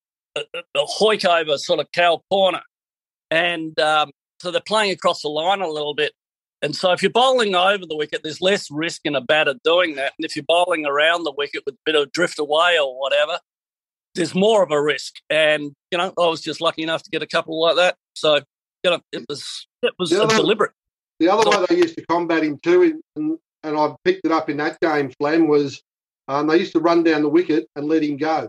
hoik over sort of cow corner, and so they're playing across the line a little bit. And so if you're bowling over the wicket, there's less risk in a batter doing that. And if you're bowling around the wicket with a bit of drift away or whatever, there's more of a risk. And, I was just lucky enough to get a couple like that. So, it was deliberate. The other way they used to combat him too, and I picked it up in that game, Flam, was they used to run down the wicket and let him go.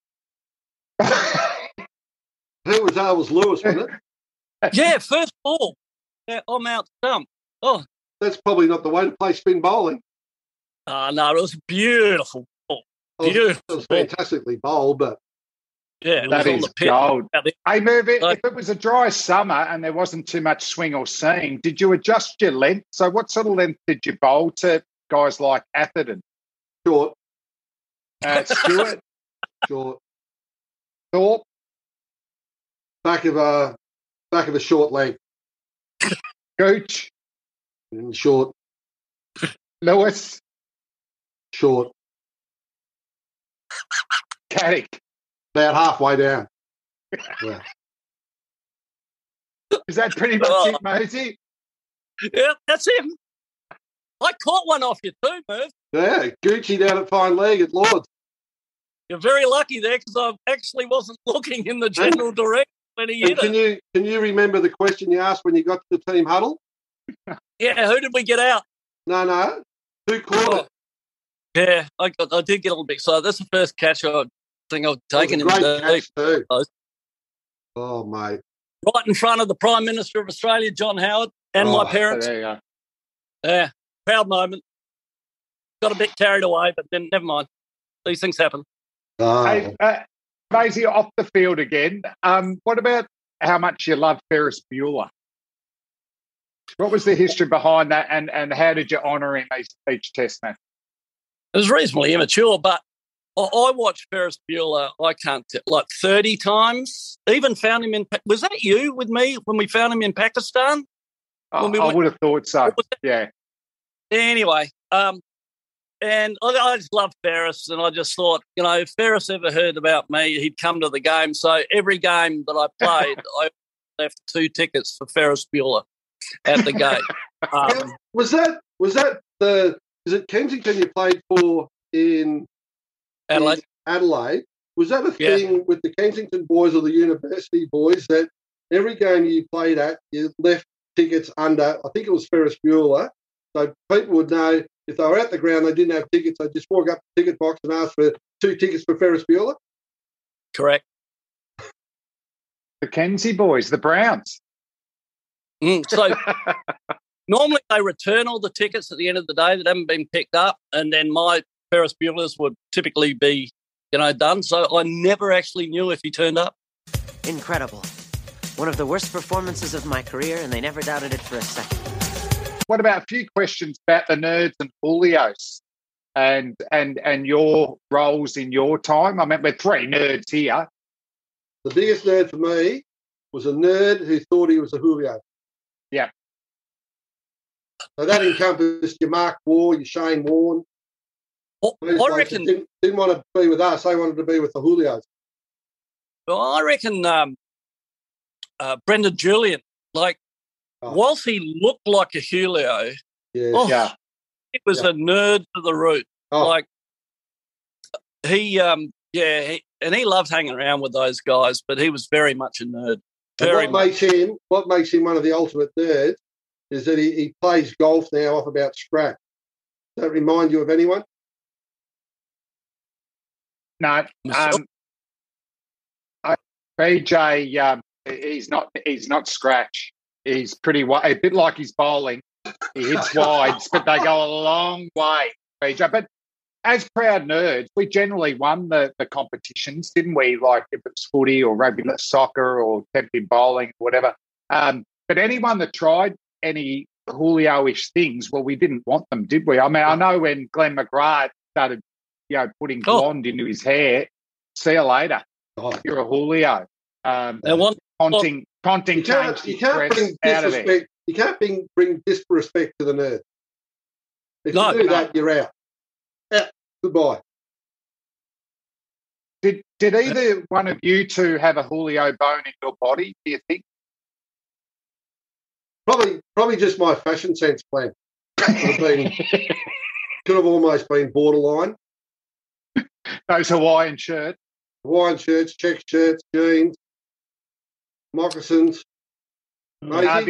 Who was that? It was Lewis, wasn't it? Yeah, first ball. Yeah, I'm out stump. Oh, that's probably not the way to play spin bowling. No, it was beautiful. Beautiful. It was fantastically bowled, but yeah, that is gold. Hey, Merv, if it was a dry summer and there wasn't too much swing or seam, did you adjust your length? So, what sort of length did you bowl to guys like Atherton? Short. Stewart. Short. Thorpe. Back of a short leg. Gooch. Short. Lewis. Short. Caddick. About halfway down. Yeah. Is that pretty much it, Mosey? Yeah, that's him. I caught one off you too, Merv. Yeah, Gucci down at fine leg at Lord's. You're very lucky there because I actually wasn't looking in the general direction when he hit it. Can you remember the question you asked when you got to the team huddle? Yeah, who did we get out? No. Who caught it? Yeah, I did get a little bit excited. That's the first catch I think I've taken him. Great catch too. Oh, mate. Right in front of the Prime Minister of Australia, John Howard, and my parents. There you go. Yeah, proud moment. Got a bit carried away, but then never mind. These things happen. Oh. Hey, Maisie, off the field again. What about how much you love Ferris Bueller? What was the history behind that, and how did you honour him each Test match? It was reasonably immature, but I watched Ferris Bueller, I can't tell, like 30 times. Even found him in... Was that you with me when we found him in Pakistan? I would have thought so, yeah. Anyway, and I just loved Ferris, and I just thought, if Ferris ever heard about me, he'd come to the game. So every game that I played, I left 2 tickets for Ferris Bueller at the game. Was that is it Kensington you played for in Adelaide? Adelaide. Was that a thing with the Kensington boys or the university boys that every game you played at, you left tickets under, I think it was Ferris Bueller, so people would know if they were at the ground, they didn't have tickets, they'd just walk up to the ticket box and ask for 2 tickets for Ferris Bueller? Correct. The Kenzie boys, the Browns. So normally they return all the tickets at the end of the day that haven't been picked up, and then my Ferris Bueller's would typically be, done. So I never actually knew if he turned up. Incredible. One of the worst performances of my career, and they never doubted it for a second. What about a few questions about the Nerds and Julios and your roles in your time? I mean, we're three nerds here. The biggest nerd for me was a nerd who thought he was a Julio. Yeah. So that encompassed your Mark Waugh, your Shane Warne. I reckon didn't want to be with us. They wanted to be with the Julios. I reckon Brendan Julian, whilst he looked like a Julio, Yeah. he was a nerd to the root. Oh. He loved hanging around with those guys, but he was very much a nerd. What makes him one of the ultimate nerds is that he plays golf now off about scratch. Does that remind you of anyone? No. BJ, he's not scratch. He's pretty wide, a bit like his bowling. He hits wides, but they go a long way, BJ. But as proud nerds, we generally won the competitions, didn't we? Like if it's footy or rugby soccer or tempting bowling, whatever. But anyone that tried any Julio-ish things, well, we didn't want them, did we? I mean, I know when Glenn McGrath started, putting blonde into his hair, see you later. You're a Julio. Ponting changed his dress out of there. You can't bring disrespect to the nerd. If you do that, you're out. Goodbye. Did either one of you two have a Julio bone in your body, do you think? Probably just my fashion sense plan. Could have almost been borderline. Those Hawaiian shirts, check shirts, jeans, moccasins. I've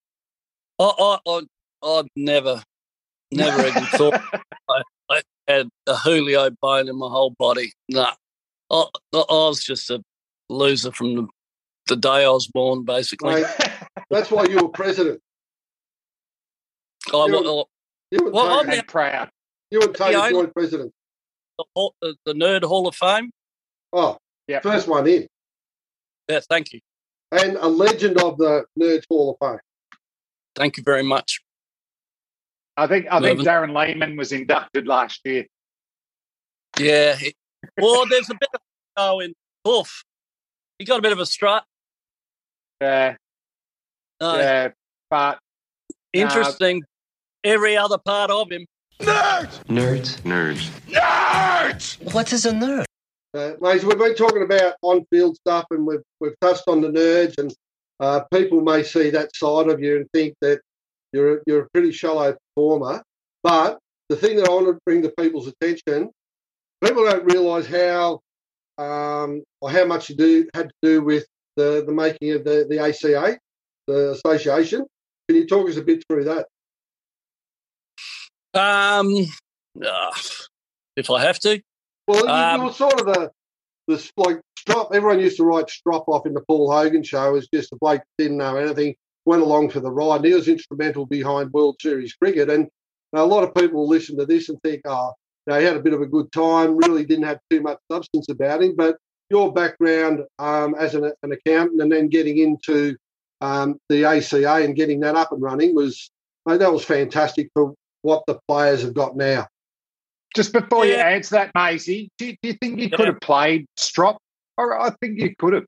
never even thought I had a Julio bone in my whole body. Nah. I was just a loser from the day I was born, basically. Mate, that's why you were president. I'm proud. You and Tony joined president. The Nerd Hall of Fame? Oh, yeah. First one in. Yeah, thank you. And a legend of the Nerds Hall of Fame. Thank you very much. I think Darren Lehman was inducted last year. Yeah. Well, there's a bit of go in Hoof. He got a bit of a strut. Yeah. Yeah, but interesting. Every other part of him. Nerds. What is a nerd? Mate, we've been talking about on-field stuff, and we've touched on the nerds, and people may see that side of you and think that you're a pretty shallow performer. But the thing that I want to bring to people's attention, people don't realise how much you had to do with the making of the ACA, the association. Can you talk us a bit through that? If I have to. Well, you were sort of the Strop. Everyone used to write Strop off in the Paul Hogan show as just a bloke that didn't know anything, went along for the ride. And he was instrumental behind World Series cricket. And a lot of people listen to this and think, he had a bit of a good time, really didn't have too much substance about him. But your background as an accountant and then getting into the ACA and getting that up and running was fantastic for what the players have got now. Just before you answer that, Maisie, do you think you could have played Strop? Or I think you could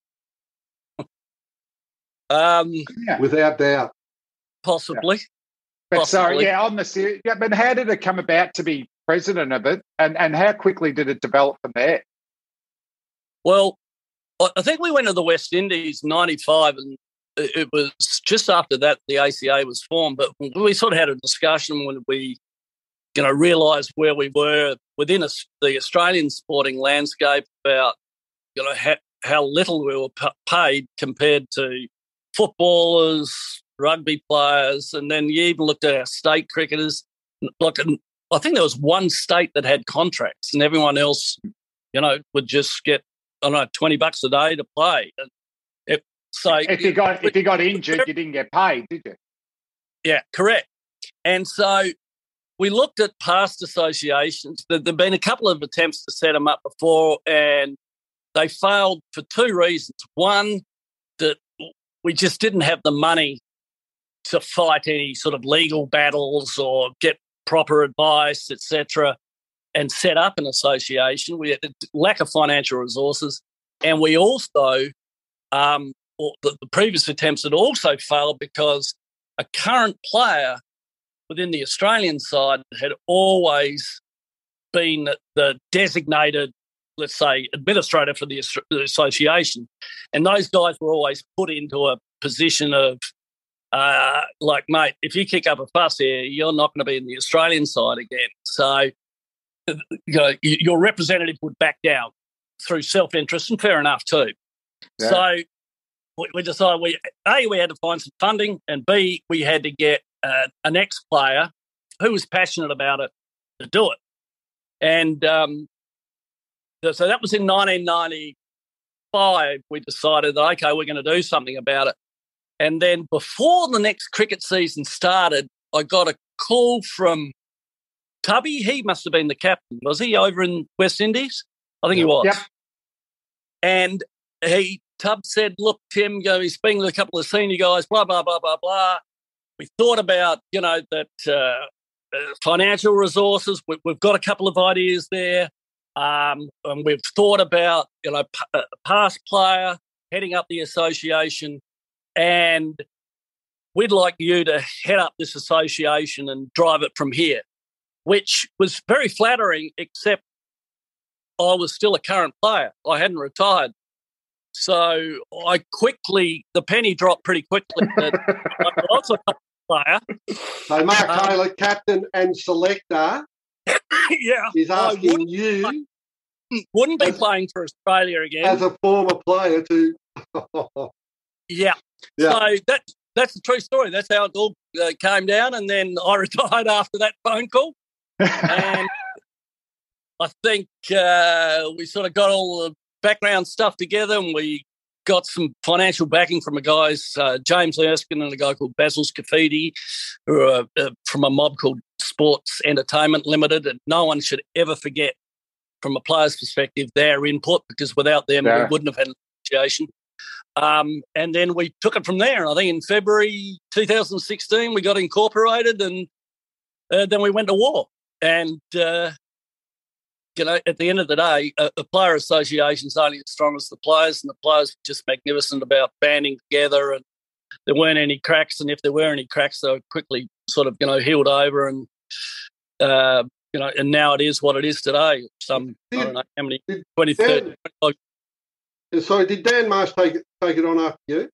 have. Without doubt. Possibly. Yeah. But Possibly. sorry, on the series. Yeah, but how did it come about to be president of it, and how quickly did it develop from there? Well, I think we went to the West Indies in 95, and it was just after that the ACA was formed. But we sort of had a discussion when we realised where we were within the Australian sporting landscape about how little we were paid compared to footballers, rugby players, and then you even looked at our state cricketers. I think there was one state that had contracts, and everyone else, would just get $20 a day to play. If you got injured, you didn't get paid, did you? Yeah, correct. And so we looked at past associations. There've been a couple of attempts to set them up before, and they failed for two reasons. One, that we just didn't have the money to fight any sort of legal battles or get proper advice, etc., and set up an association. We had a lack of financial resources, and we also, the previous attempts had also failed because a current player within the Australian side had always been the designated, let's say, administrator for the association. And those guys were always put into a position of, like, mate, if you kick up a fuss here, you're not going to be in the Australian side again. So, your representative would back down through self-interest, and fair enough too. Yeah. So we decided we had to find some funding, and B, we had to get an ex-player who was passionate about it to do it. And so that was in 1995. We decided that, okay, we're going to do something about it. And then before the next cricket season started, I got a call from Tubby. He must have been the captain, was he, over in West Indies? I think he was. Yep. And Tubb said, look, Tim, he's speaking with a couple of senior guys, blah, blah, blah, blah, blah. We thought about, that financial resources. We've got a couple of ideas there. And we've thought about, a past player heading up the association, and we'd like you to head up this association and drive it from here, which was very flattering, except I was still a current player. I hadn't retired. So the penny dropped pretty quickly. That I was a player. So Mark Taylor, captain and selector, is asking you... Wouldn't be playing for Australia again. As a former player to... Yeah. So that's the true story. That's how it all came down, and then I retired after that phone call. And I think we sort of got all the background stuff together, and we got some financial backing from a guys, James Erskine and a guy called Basil Scafidi, who are from a mob called Sports Entertainment Limited, and no one should ever forget, from a player's perspective, their input, because without them we wouldn't have had an association. And then we took it from there. I think in February 2016 we got incorporated, and then we went to war. And, at the end of the day, a player association is only as strong as the players, and the players were just magnificent about banding together, and there weren't any cracks. And if there were any cracks, they were quickly sort of, healed over, and, and now it is what it is today. I don't know how many, 20, 30. So did Dan Marsh take it on after you?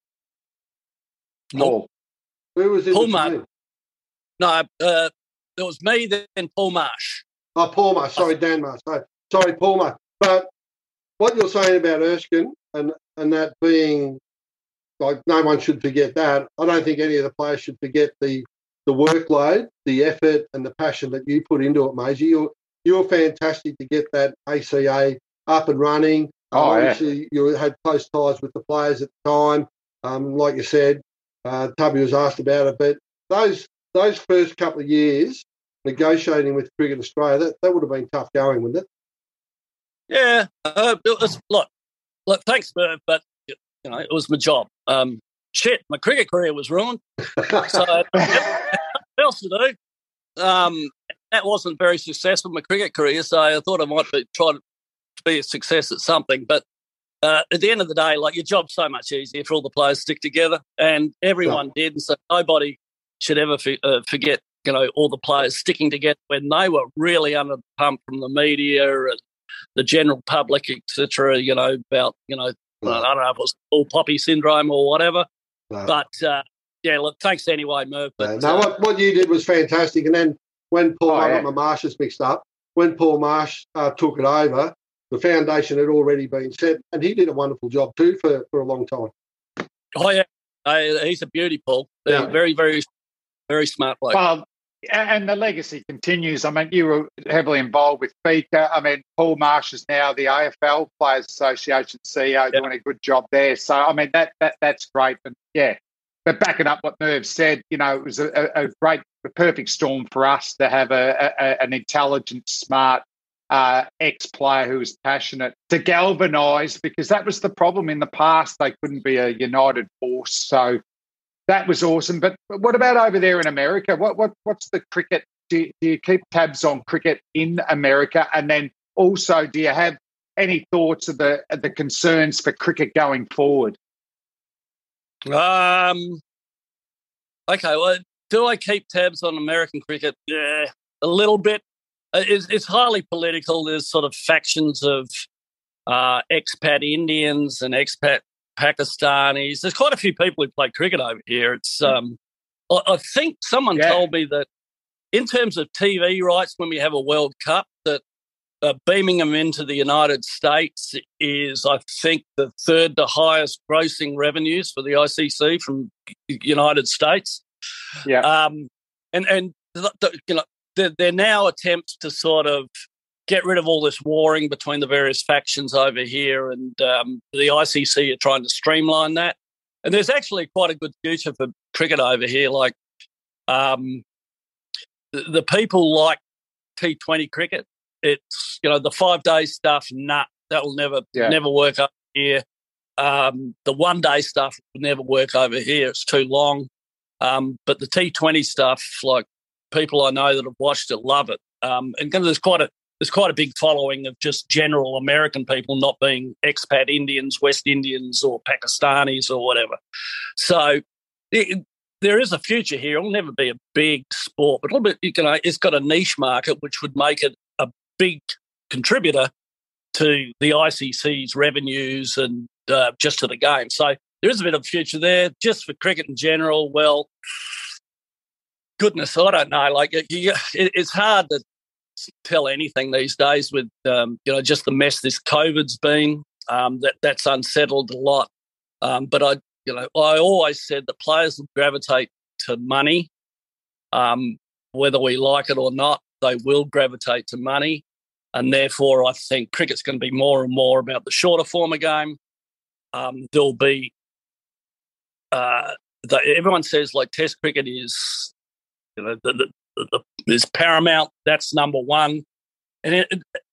No. Who was in Paul between? No, it was me, then Paul Marsh. Oh, Paul Marsh. Sorry, Dan Marsh. Sorry, Paul Marsh. But what you're saying about Erskine and that being, like, no one should forget that. I don't think any of the players should forget the workload, the effort and the passion that you put into it, Maisie. You were fantastic to get that ACA up and running. Obviously, you had close ties with the players at the time. Like you said, Tubby was asked about it, but those first couple of years negotiating with Cricket Australia, that would have been tough going, wouldn't it? Yeah. Look, thanks, Merv, but it was my job. My cricket career was ruined. So nothing else to do. That wasn't very successful, my cricket career, so I thought I might try to be a success at something. But at the end of the day, like, your job's so much easier for all the players to stick together, and everyone did. And so nobody should ever forget, all the players sticking together when they were really under the pump from the media and the general public, etc. About I don't know if it was all poppy syndrome or whatever. No. But look, thanks anyway, Merv. But, what you did was fantastic. And then when Paul, I got my Marshes mixed up. When Paul Marsh took it over, the foundation had already been set, and he did a wonderful job too for a long time. Oh yeah, he's a beauty, Paul. Yeah. Very, very, very smart bloke. Well, and the legacy continues. I mean, you were heavily involved with FICA. I mean, Paul Marsh is now the AFL Players Association CEO, doing a good job there. So, I mean, that's great. And but backing up what Merv said, it was a perfect storm for us to have an intelligent, smart ex-player who was passionate to galvanise, because that was the problem in the past. They couldn't be a united force. So that was awesome. But what about over there in America? What's the cricket? Do you keep tabs on cricket in America? And then also, do you have any thoughts of the concerns for cricket going forward? Okay, well, do I keep tabs on American cricket? Yeah, a little bit. It's highly political. There's sort of factions of expat Indians and expat Pakistanis. There's quite a few people who play cricket over here. It's I think someone told me that in terms of TV rights, when we have a World Cup, that beaming them into the United States is, I think, the third to highest grossing revenues for the ICC from United States. Yeah, and there are now attempts to sort of get rid of all this warring between the various factions over here, and the ICC are trying to streamline that. And there's actually quite a good future for cricket over here. Like the people like T20 cricket. It's, the 5-day stuff, that will never work up here. The 1-day stuff will never work over here. It's too long. But the T20 stuff, like, people I know that have watched it love it. And there's quite a big following of just general American people, not being expat Indians, West Indians or Pakistanis or whatever. So there is a future here. It'll never be a big sport, but a little bit, it's got a niche market, which would make it a big contributor to the ICC's revenues and just to the game. So there is a bit of future there. Just for cricket in general, well, goodness, I don't know. Like, it's hard to tell anything these days with, just the mess this COVID's been. That's unsettled a lot. But I always said that players will gravitate to money, whether we like it or not. They will gravitate to money, and therefore I think cricket's going to be more and more about the shorter form of game. There'll be everyone says, like, Test cricket is is paramount. That's number one, and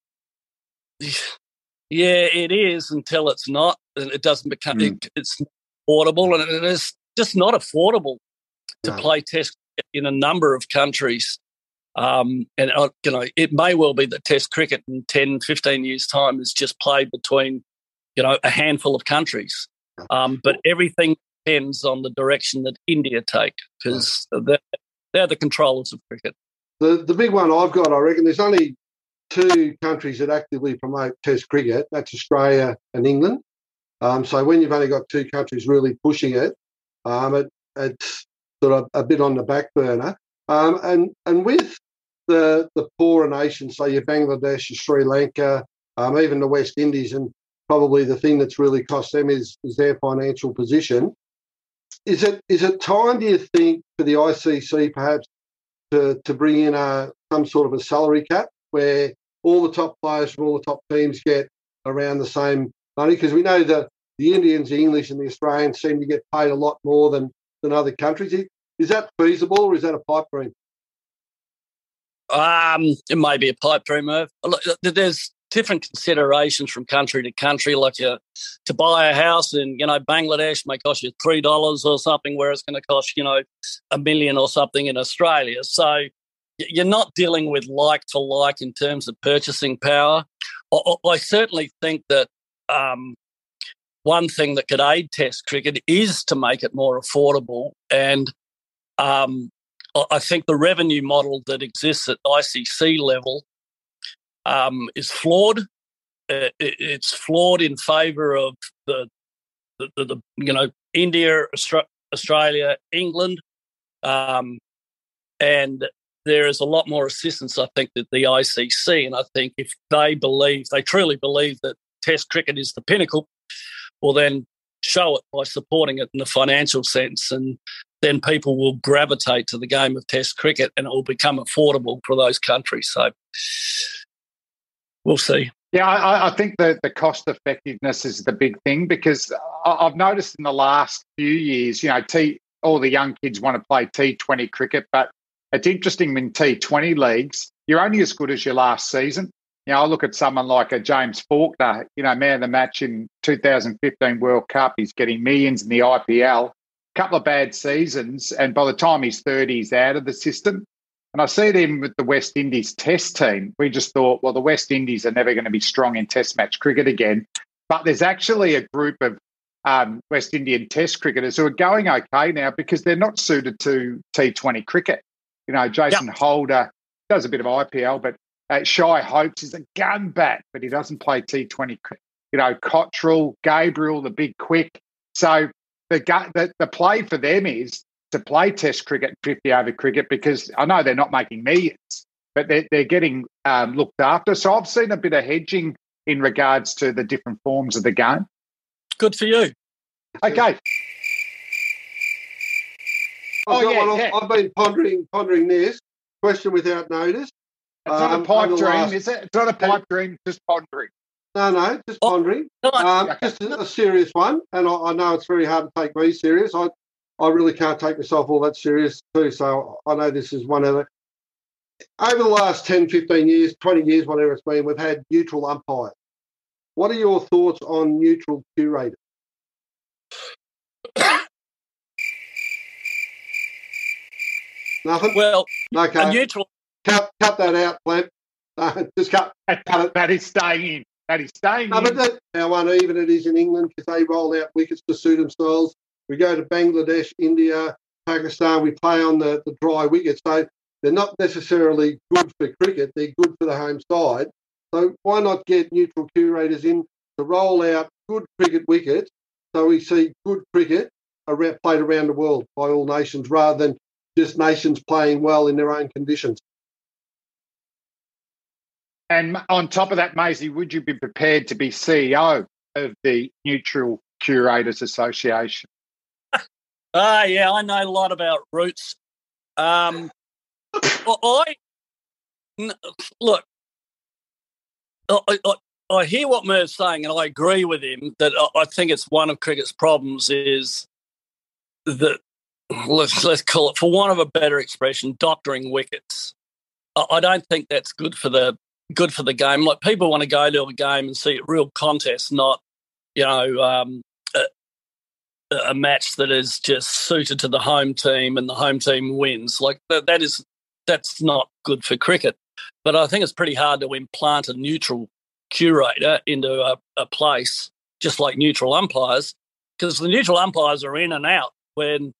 it is until it's not, and it doesn't become. It's affordable, and it is just not affordable to play Test cricket in a number of countries. And it may well be that Test cricket in 10, 15 years' time is just played between, a handful of countries. But everything depends on the direction that India take, because they're the controllers of cricket. The big one I've got, I reckon, there's only 2 countries that actively promote Test cricket. That's Australia and England. So when you've only got 2 countries really pushing it, it's sort of a bit on the back burner. And with the poorer nations, say your Bangladesh, your Sri Lanka, even the West Indies, and probably the thing that's really cost them is their financial position. Is it time, do you think, for the ICC perhaps to bring in some sort of a salary cap where all the top players from all the top teams get around the same money? Because we know that the Indians, the English and the Australians seem to get paid a lot more than other countries. Is that feasible, or is that a pipe dream? It may be a pipe dream, Irv. There's different considerations from country to country. Like, to buy a house in, Bangladesh may cost you $3 or something, where it's going to cost, $1 million or something in Australia. So you're not dealing with like to like in terms of purchasing power. I certainly think that one thing that could aid Test cricket is to make it more affordable. And I think the revenue model that exists at ICC level is flawed. It's flawed in favour of the India, Australia, England, and there is a lot more assistance, I think, that the ICC. And I think if they truly believe that Test cricket is the pinnacle, well, then show it by supporting it in a financial sense, and then people will gravitate to the game of Test cricket, and it will become affordable for those countries. So we'll see. Yeah, I think that the cost effectiveness is the big thing, because I've noticed in the last few years, all the young kids want to play T20 cricket, but it's interesting in T20 leagues, you're only as good as your last season. I look at someone like a James Faulkner, man of the match in 2015 World Cup. He's getting millions in the IPL, a couple of bad seasons, and by the time he's 30, he's out of the system. And I see them with the West Indies Test team. We just thought, well, the West Indies are never going to be strong in Test match cricket again. But there's actually a group of West Indian Test cricketers who are going okay now because they're not suited to T20 cricket. Jason Holder does a bit of IPL, but Shy Hopes is a gun bat, but he doesn't play T20 cricket. Cottrell, Gabriel, the big quick. So the play for them is to play Test cricket and 50-over cricket because I know they're not making millions, but they're getting looked after. So I've seen a bit of hedging in regards to the different forms of the game. Good for you. Okay. I've been pondering this question without notice. It's not a pipe dream, is it? It's not a pipe dream, just pondering. No, just pondering. Just a serious one, and I know it's very hard to take me serious. I really can't take myself all that serious too, so I know this is one of the... Over the last 10, 15 years, 20 years, whatever it's been, we've had neutral umpires. What are your thoughts on neutral curators? Nothing? Well, okay. A neutral... Cut that out, Clem. Just cut it. That is staying in. That is staying in. But how uneven it is in England because they roll out wickets to suit themselves. We go to Bangladesh, India, Pakistan, we play on the dry wickets. So they're not necessarily good for cricket. They're good for the home side. So why not get neutral curators in to roll out good cricket wickets so we see good cricket played around the world by all nations rather than just nations playing well in their own conditions? And on top of that, Maisie, would you be prepared to be CEO of the Neutral Curators Association? Yeah, I know a lot about roots. Look, I hear what Merv's saying, and I agree with him that I think it's one of cricket's problems is that, let's call it, for want of a better expression, doctoring wickets. I don't think that's good for the game. Like, people want to go to a game and see a real contest, not a match that is just suited to the home team and the home team wins. Like that's not good for cricket. But I think it's pretty hard to implant a neutral curator into a place just like neutral umpires, because the neutral umpires are in and out when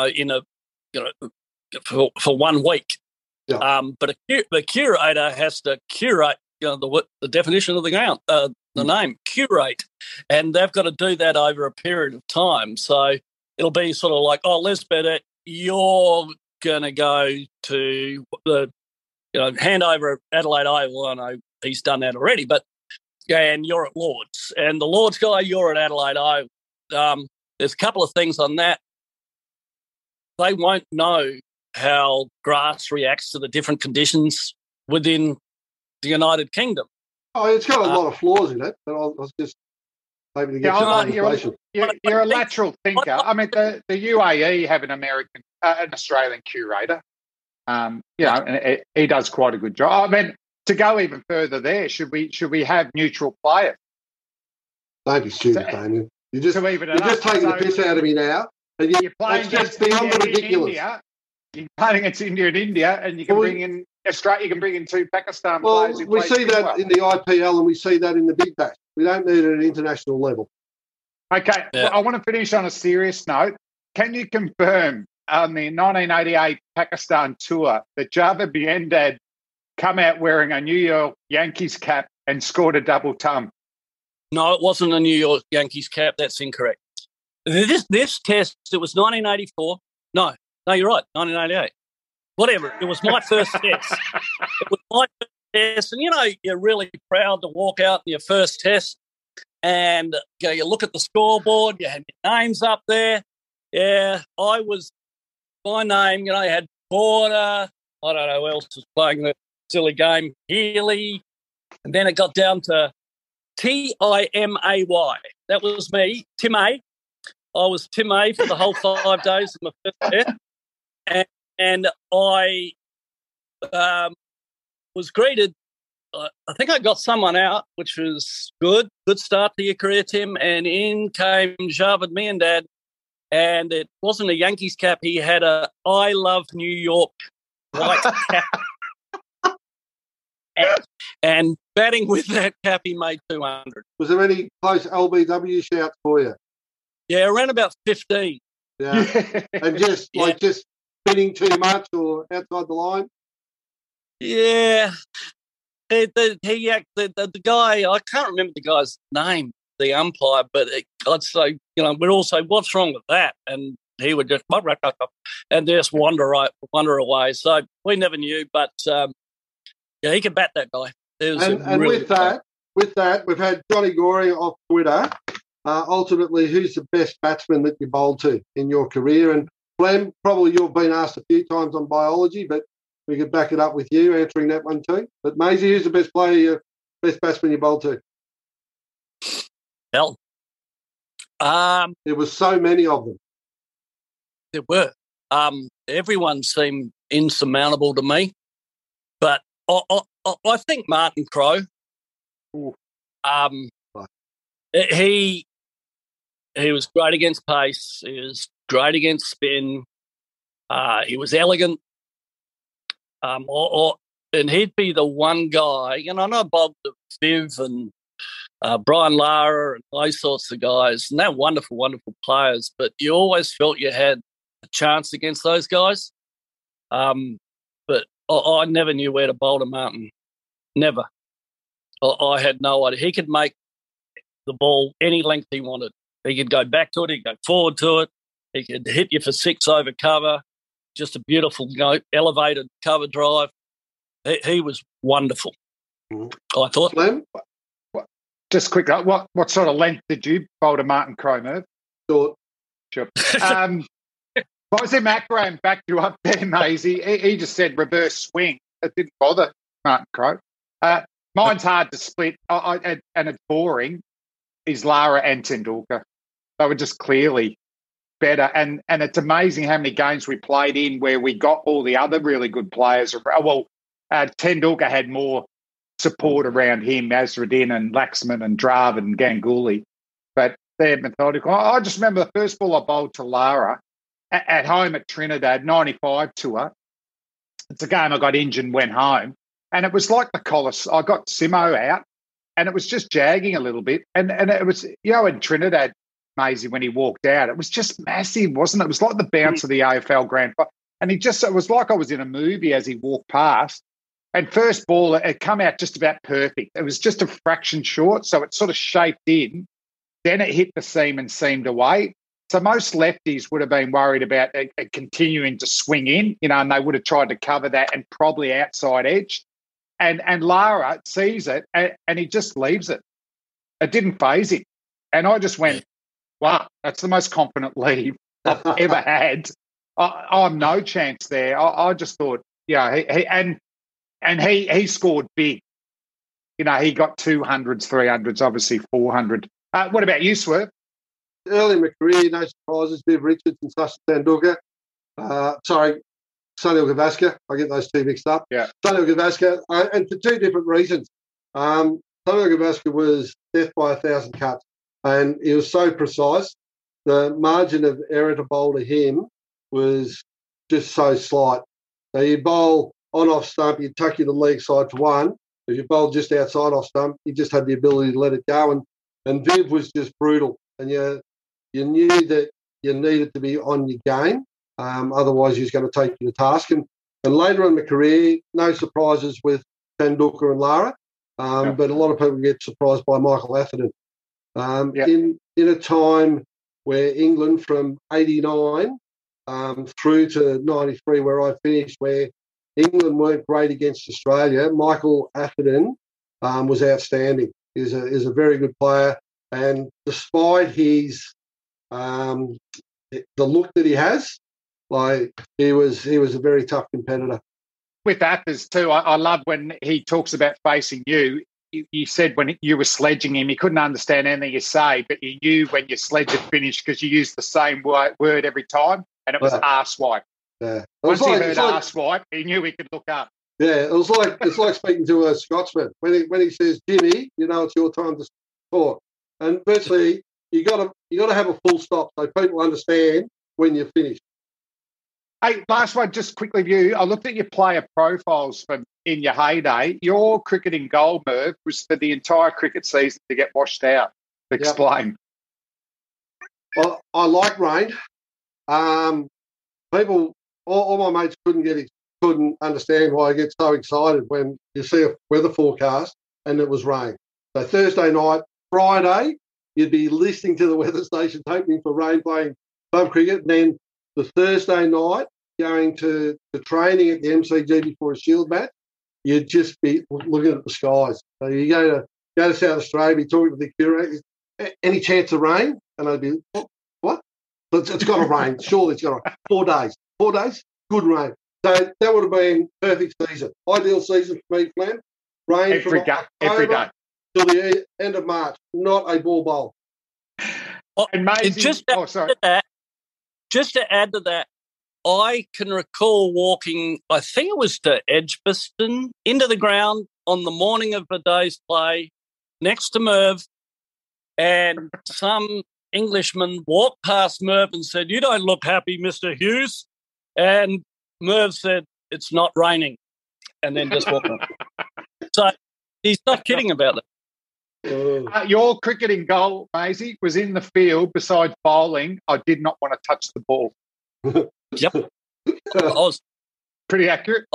for 1 week. Yeah. But the curator has to curate, the definition of the name, curate, and they've got to do that over a period of time. So it'll be sort of like, oh, Lisbeth, you're going to go to hand over Adelaide Oval. I know he's done that already, and you're at Lord's, and the Lord's guy, you're at Adelaide Oval. There's a couple of things on that. They won't know how grass reacts to the different conditions within the United Kingdom. Oh, it's got a lot of flaws in it, but I was just hoping to get some information. You're a lateral thinker. I mean, the UAE have an Australian curator. And he does quite a good job. I mean, to go even further there, should we have neutral players? Don't be stupid, Damien. You're just taking the piss out of me now. And you're playing against beyond ridiculous. India. You're playing against India and India, and you can bring in Australia. You can bring in 2 Pakistan players. We see that in the IPL, and we see that in the Big Bash. We don't need it at an international level. Okay, yeah. Well, I want to finish on a serious note. Can you confirm on the 1988 Pakistan tour that Javed Biendad come out wearing a New York Yankees cap and scored a double ton? No, it wasn't a New York Yankees cap. That's incorrect. This test, it was 1984. No, you're right, 1988. Whatever. It was my first test. It was my first test. And, you're really proud to walk out in your first test and you look at the scoreboard, you had your names up there. Yeah, my name, I had Porter, I don't know who else was playing the silly game, Healy, and then it got down to Timay. That was me, Tim A. I was Tim A for the whole 5 days of my first test. And I was greeted I think I got someone out, which was good. Good start to your career, Tim. And in came Javed Miandad, and it wasn't a Yankees cap. He had a I Love New York white cap. And batting with that cap, he made 200. Was there any close LBW shouts for you? Yeah, around about 15. Yeah. And just spinning too much or outside the line? Yeah. The guy, I can't remember the guy's name, the umpire, but I'd say, we'd all say, what's wrong with that? And he would just and just wander away. So we never knew, but he could bat, that guy. And really with that, we've had Johnny Gorey off Twitter. Ultimately, who's the best batsman that you bowled to in your career? And Flem, probably you've been asked a few times on biology, but we could back it up with you answering that one too. But Maisie, who's the best batsman you bowled to? Hell. There were so many of them. There were. Everyone seemed insurmountable to me. But I think Martin Crowe. He was great against pace. He was great against spin. He was elegant. And he'd be the one guy, I know Bob Viv and Brian Lara and those sorts of guys, and they're wonderful, wonderful players, but you always felt you had a chance against those guys. But I never knew where to bowl to Martin. Never. I had no idea. He could make the ball any length he wanted. He could go back to it. He could go forward to it. He could hit you for 6 over cover. Just a beautiful, elevated cover drive. He was wonderful. I thought. Glenn? Just quick, what sort of length did you bowl to Martin Crowe, Merv? Short. Sure. What was it, Matt Graham backed you up there, Maisie? He just said reverse swing. It didn't bother Martin Crowe. Mine's hard to split, and it's boring, is Lara and Tendulkar. They were just clearly better. And it's amazing how many games we played in where we got all the other really good players. Well, Tendulkar had more support around him, Azruddin and Laxman and Drav and Ganguly. But they're methodical. I just remember the first ball I bowled to Lara at home at Trinidad, 95 tour. It's a game I got injured and went home. And it was like the Colossus. I got Simo out and it was just jagging a little bit. And it was, in Trinidad, Maisie, when he walked out, it was just massive, wasn't it? It was like the bounce of the AFL Grand Final. And it was like I was in a movie as he walked past. And first ball, it come out just about perfect. It was just a fraction short, so it sort of shaped in. Then it hit the seam and seamed away. So most lefties would have been worried about it continuing to swing in, and they would have tried to cover that and probably outside edge. And Lara sees it and he just leaves it. It didn't faze him. And I just went, wow, that's the most confident leave I've ever had. I'm no chance there. I just thought, he scored big. He got 200s, 300s, obviously 400. What about you, Swerve? Early in my career, no surprises, Viv Richards and Sachin Tendulkar. Sunil Gavaskar. I get those two mixed up. Yeah. Sunil Gavaskar, and for two different reasons. Sunil Gavaskar was death by 1,000 cuts, and he was so precise. The margin of error to bowl to him was just so slight. So you bowl on off stump, you tuck you the leg side for one. If you bowl just outside off stump, you just had the ability to let it go. And Viv was just brutal. And you knew that you needed to be on your game. Otherwise, he was going to take you to task. And later in my career, no surprises with Tendulkar and Lara, but a lot of people get surprised by Michael Atherton. In a time where England from 89 through to 93, where I finished, where England weren't great against Australia, Michael Atherton was outstanding. He's a very good player. And despite his the look that he has, he was a very tough competitor. With Athers too, I love when he talks about facing you. You said when you were sledging him, he couldn't understand anything you say, but you knew when your sledge had finished because you used the same word every time, and it was arsewipe. Yeah. Once he heard arsewipe, he knew he could look up. Yeah, it's like speaking to a Scotsman. When he says Jimmy, you know it's your time to talk. And virtually you got to have a full stop so people understand when you're finished. Hey, last one, just quickly view. I looked at your player profiles from in your heyday. Your cricketing goal, Merv, was for the entire cricket season to get washed out. Explain. Well, I like rain. People, all my mates couldn't understand why I get so excited when you see a weather forecast and it was rain. So Thursday night, Friday, you'd be listening to the weather stations hoping for rain, playing club cricket, and then the Thursday night going to the training at the MCG before a Shield match, you'd just be looking at the skies. So you go to South Australia, be talking to the curator, any chance of rain? And I'd be, what? It's got to rain. Surely it's got to rain. 4 days. 4 days, good rain. So that would have been perfect season. Ideal season for me, Flam. Rain every day till the end of March. Not a ball bowl. Amazing. Just to add to that, I can recall walking, I think it was to Edgbaston, into the ground on the morning of the day's play, next to Merv, and some Englishman walked past Merv and said, "You don't look happy, Mr. Hughes." And Merv said, "It's not raining," and then just walked on. So he's not kidding about that. Your cricketing goal, Maisie, was in the field besides bowling. I did not want to touch the ball. Yep. I was pretty accurate.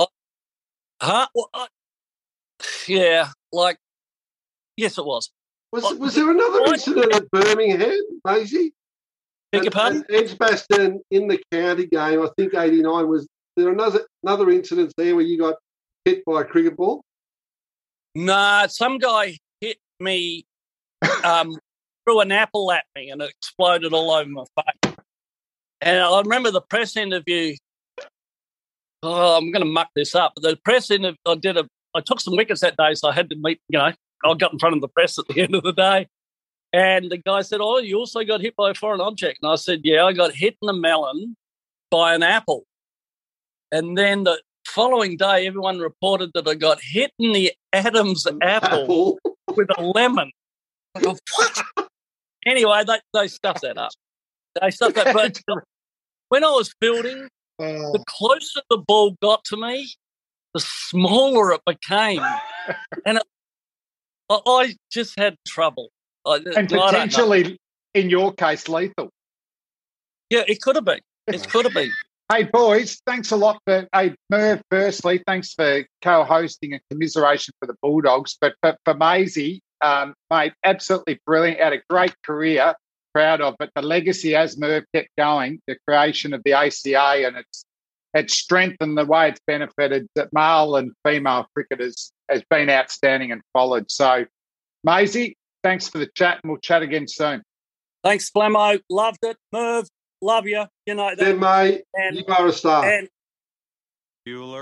Yeah, yes, it was. Was there another incident at Birmingham, Maisie? Beg your pardon? Edgbaston in the county game, I think 89, was there another incident there where you got hit by a cricket ball? Nah, some guy hit me, threw an apple at me and it exploded all over my face. And I remember the press interview. Oh, I'm going to muck this up. But the press interview, I took some wickets that day, so I had to meet, I got in front of the press at the end of the day. And the guy said, "Oh, you also got hit by a foreign object." And I said, "Yeah, I got hit in the melon by an apple." And then the following day, everyone reported that I got hit in the Adam's apple with a lemon. I go, what? Anyway, they stuffed that up. But when I was fielding, the closer the ball got to me, the smaller it became. And I just had trouble. And potentially, in your case, lethal. Yeah, it could have been. It could have been. Hey, boys, thanks a lot for, Merv, firstly, thanks for co-hosting and commiseration for the Bulldogs. But for Maisie, mate, absolutely brilliant. Had a great career, proud of. But the legacy, as Merv kept going, the creation of the ACA and its strengthened the way it's benefited that male and female cricketers has been outstanding and followed. So, Maisie, thanks for the chat, and we'll chat again soon. Thanks, Flamo. Loved it. Merv, love you. You know that. Yeah, mate. You are a star. Bueller.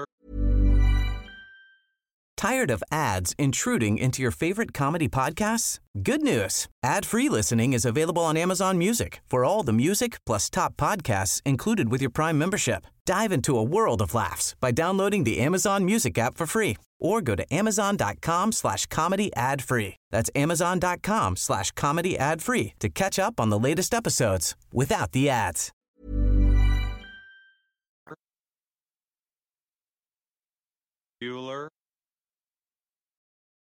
Tired of ads intruding into your favorite comedy podcasts? Good news. Ad-free listening is available on Amazon Music for all the music plus top podcasts included with your Prime membership. Dive into a world of laughs by downloading the Amazon Music app for free or go to amazon.com/comedy ad-free. That's amazon.com/comedy ad-free to catch up on the latest episodes without the ads. Bueller.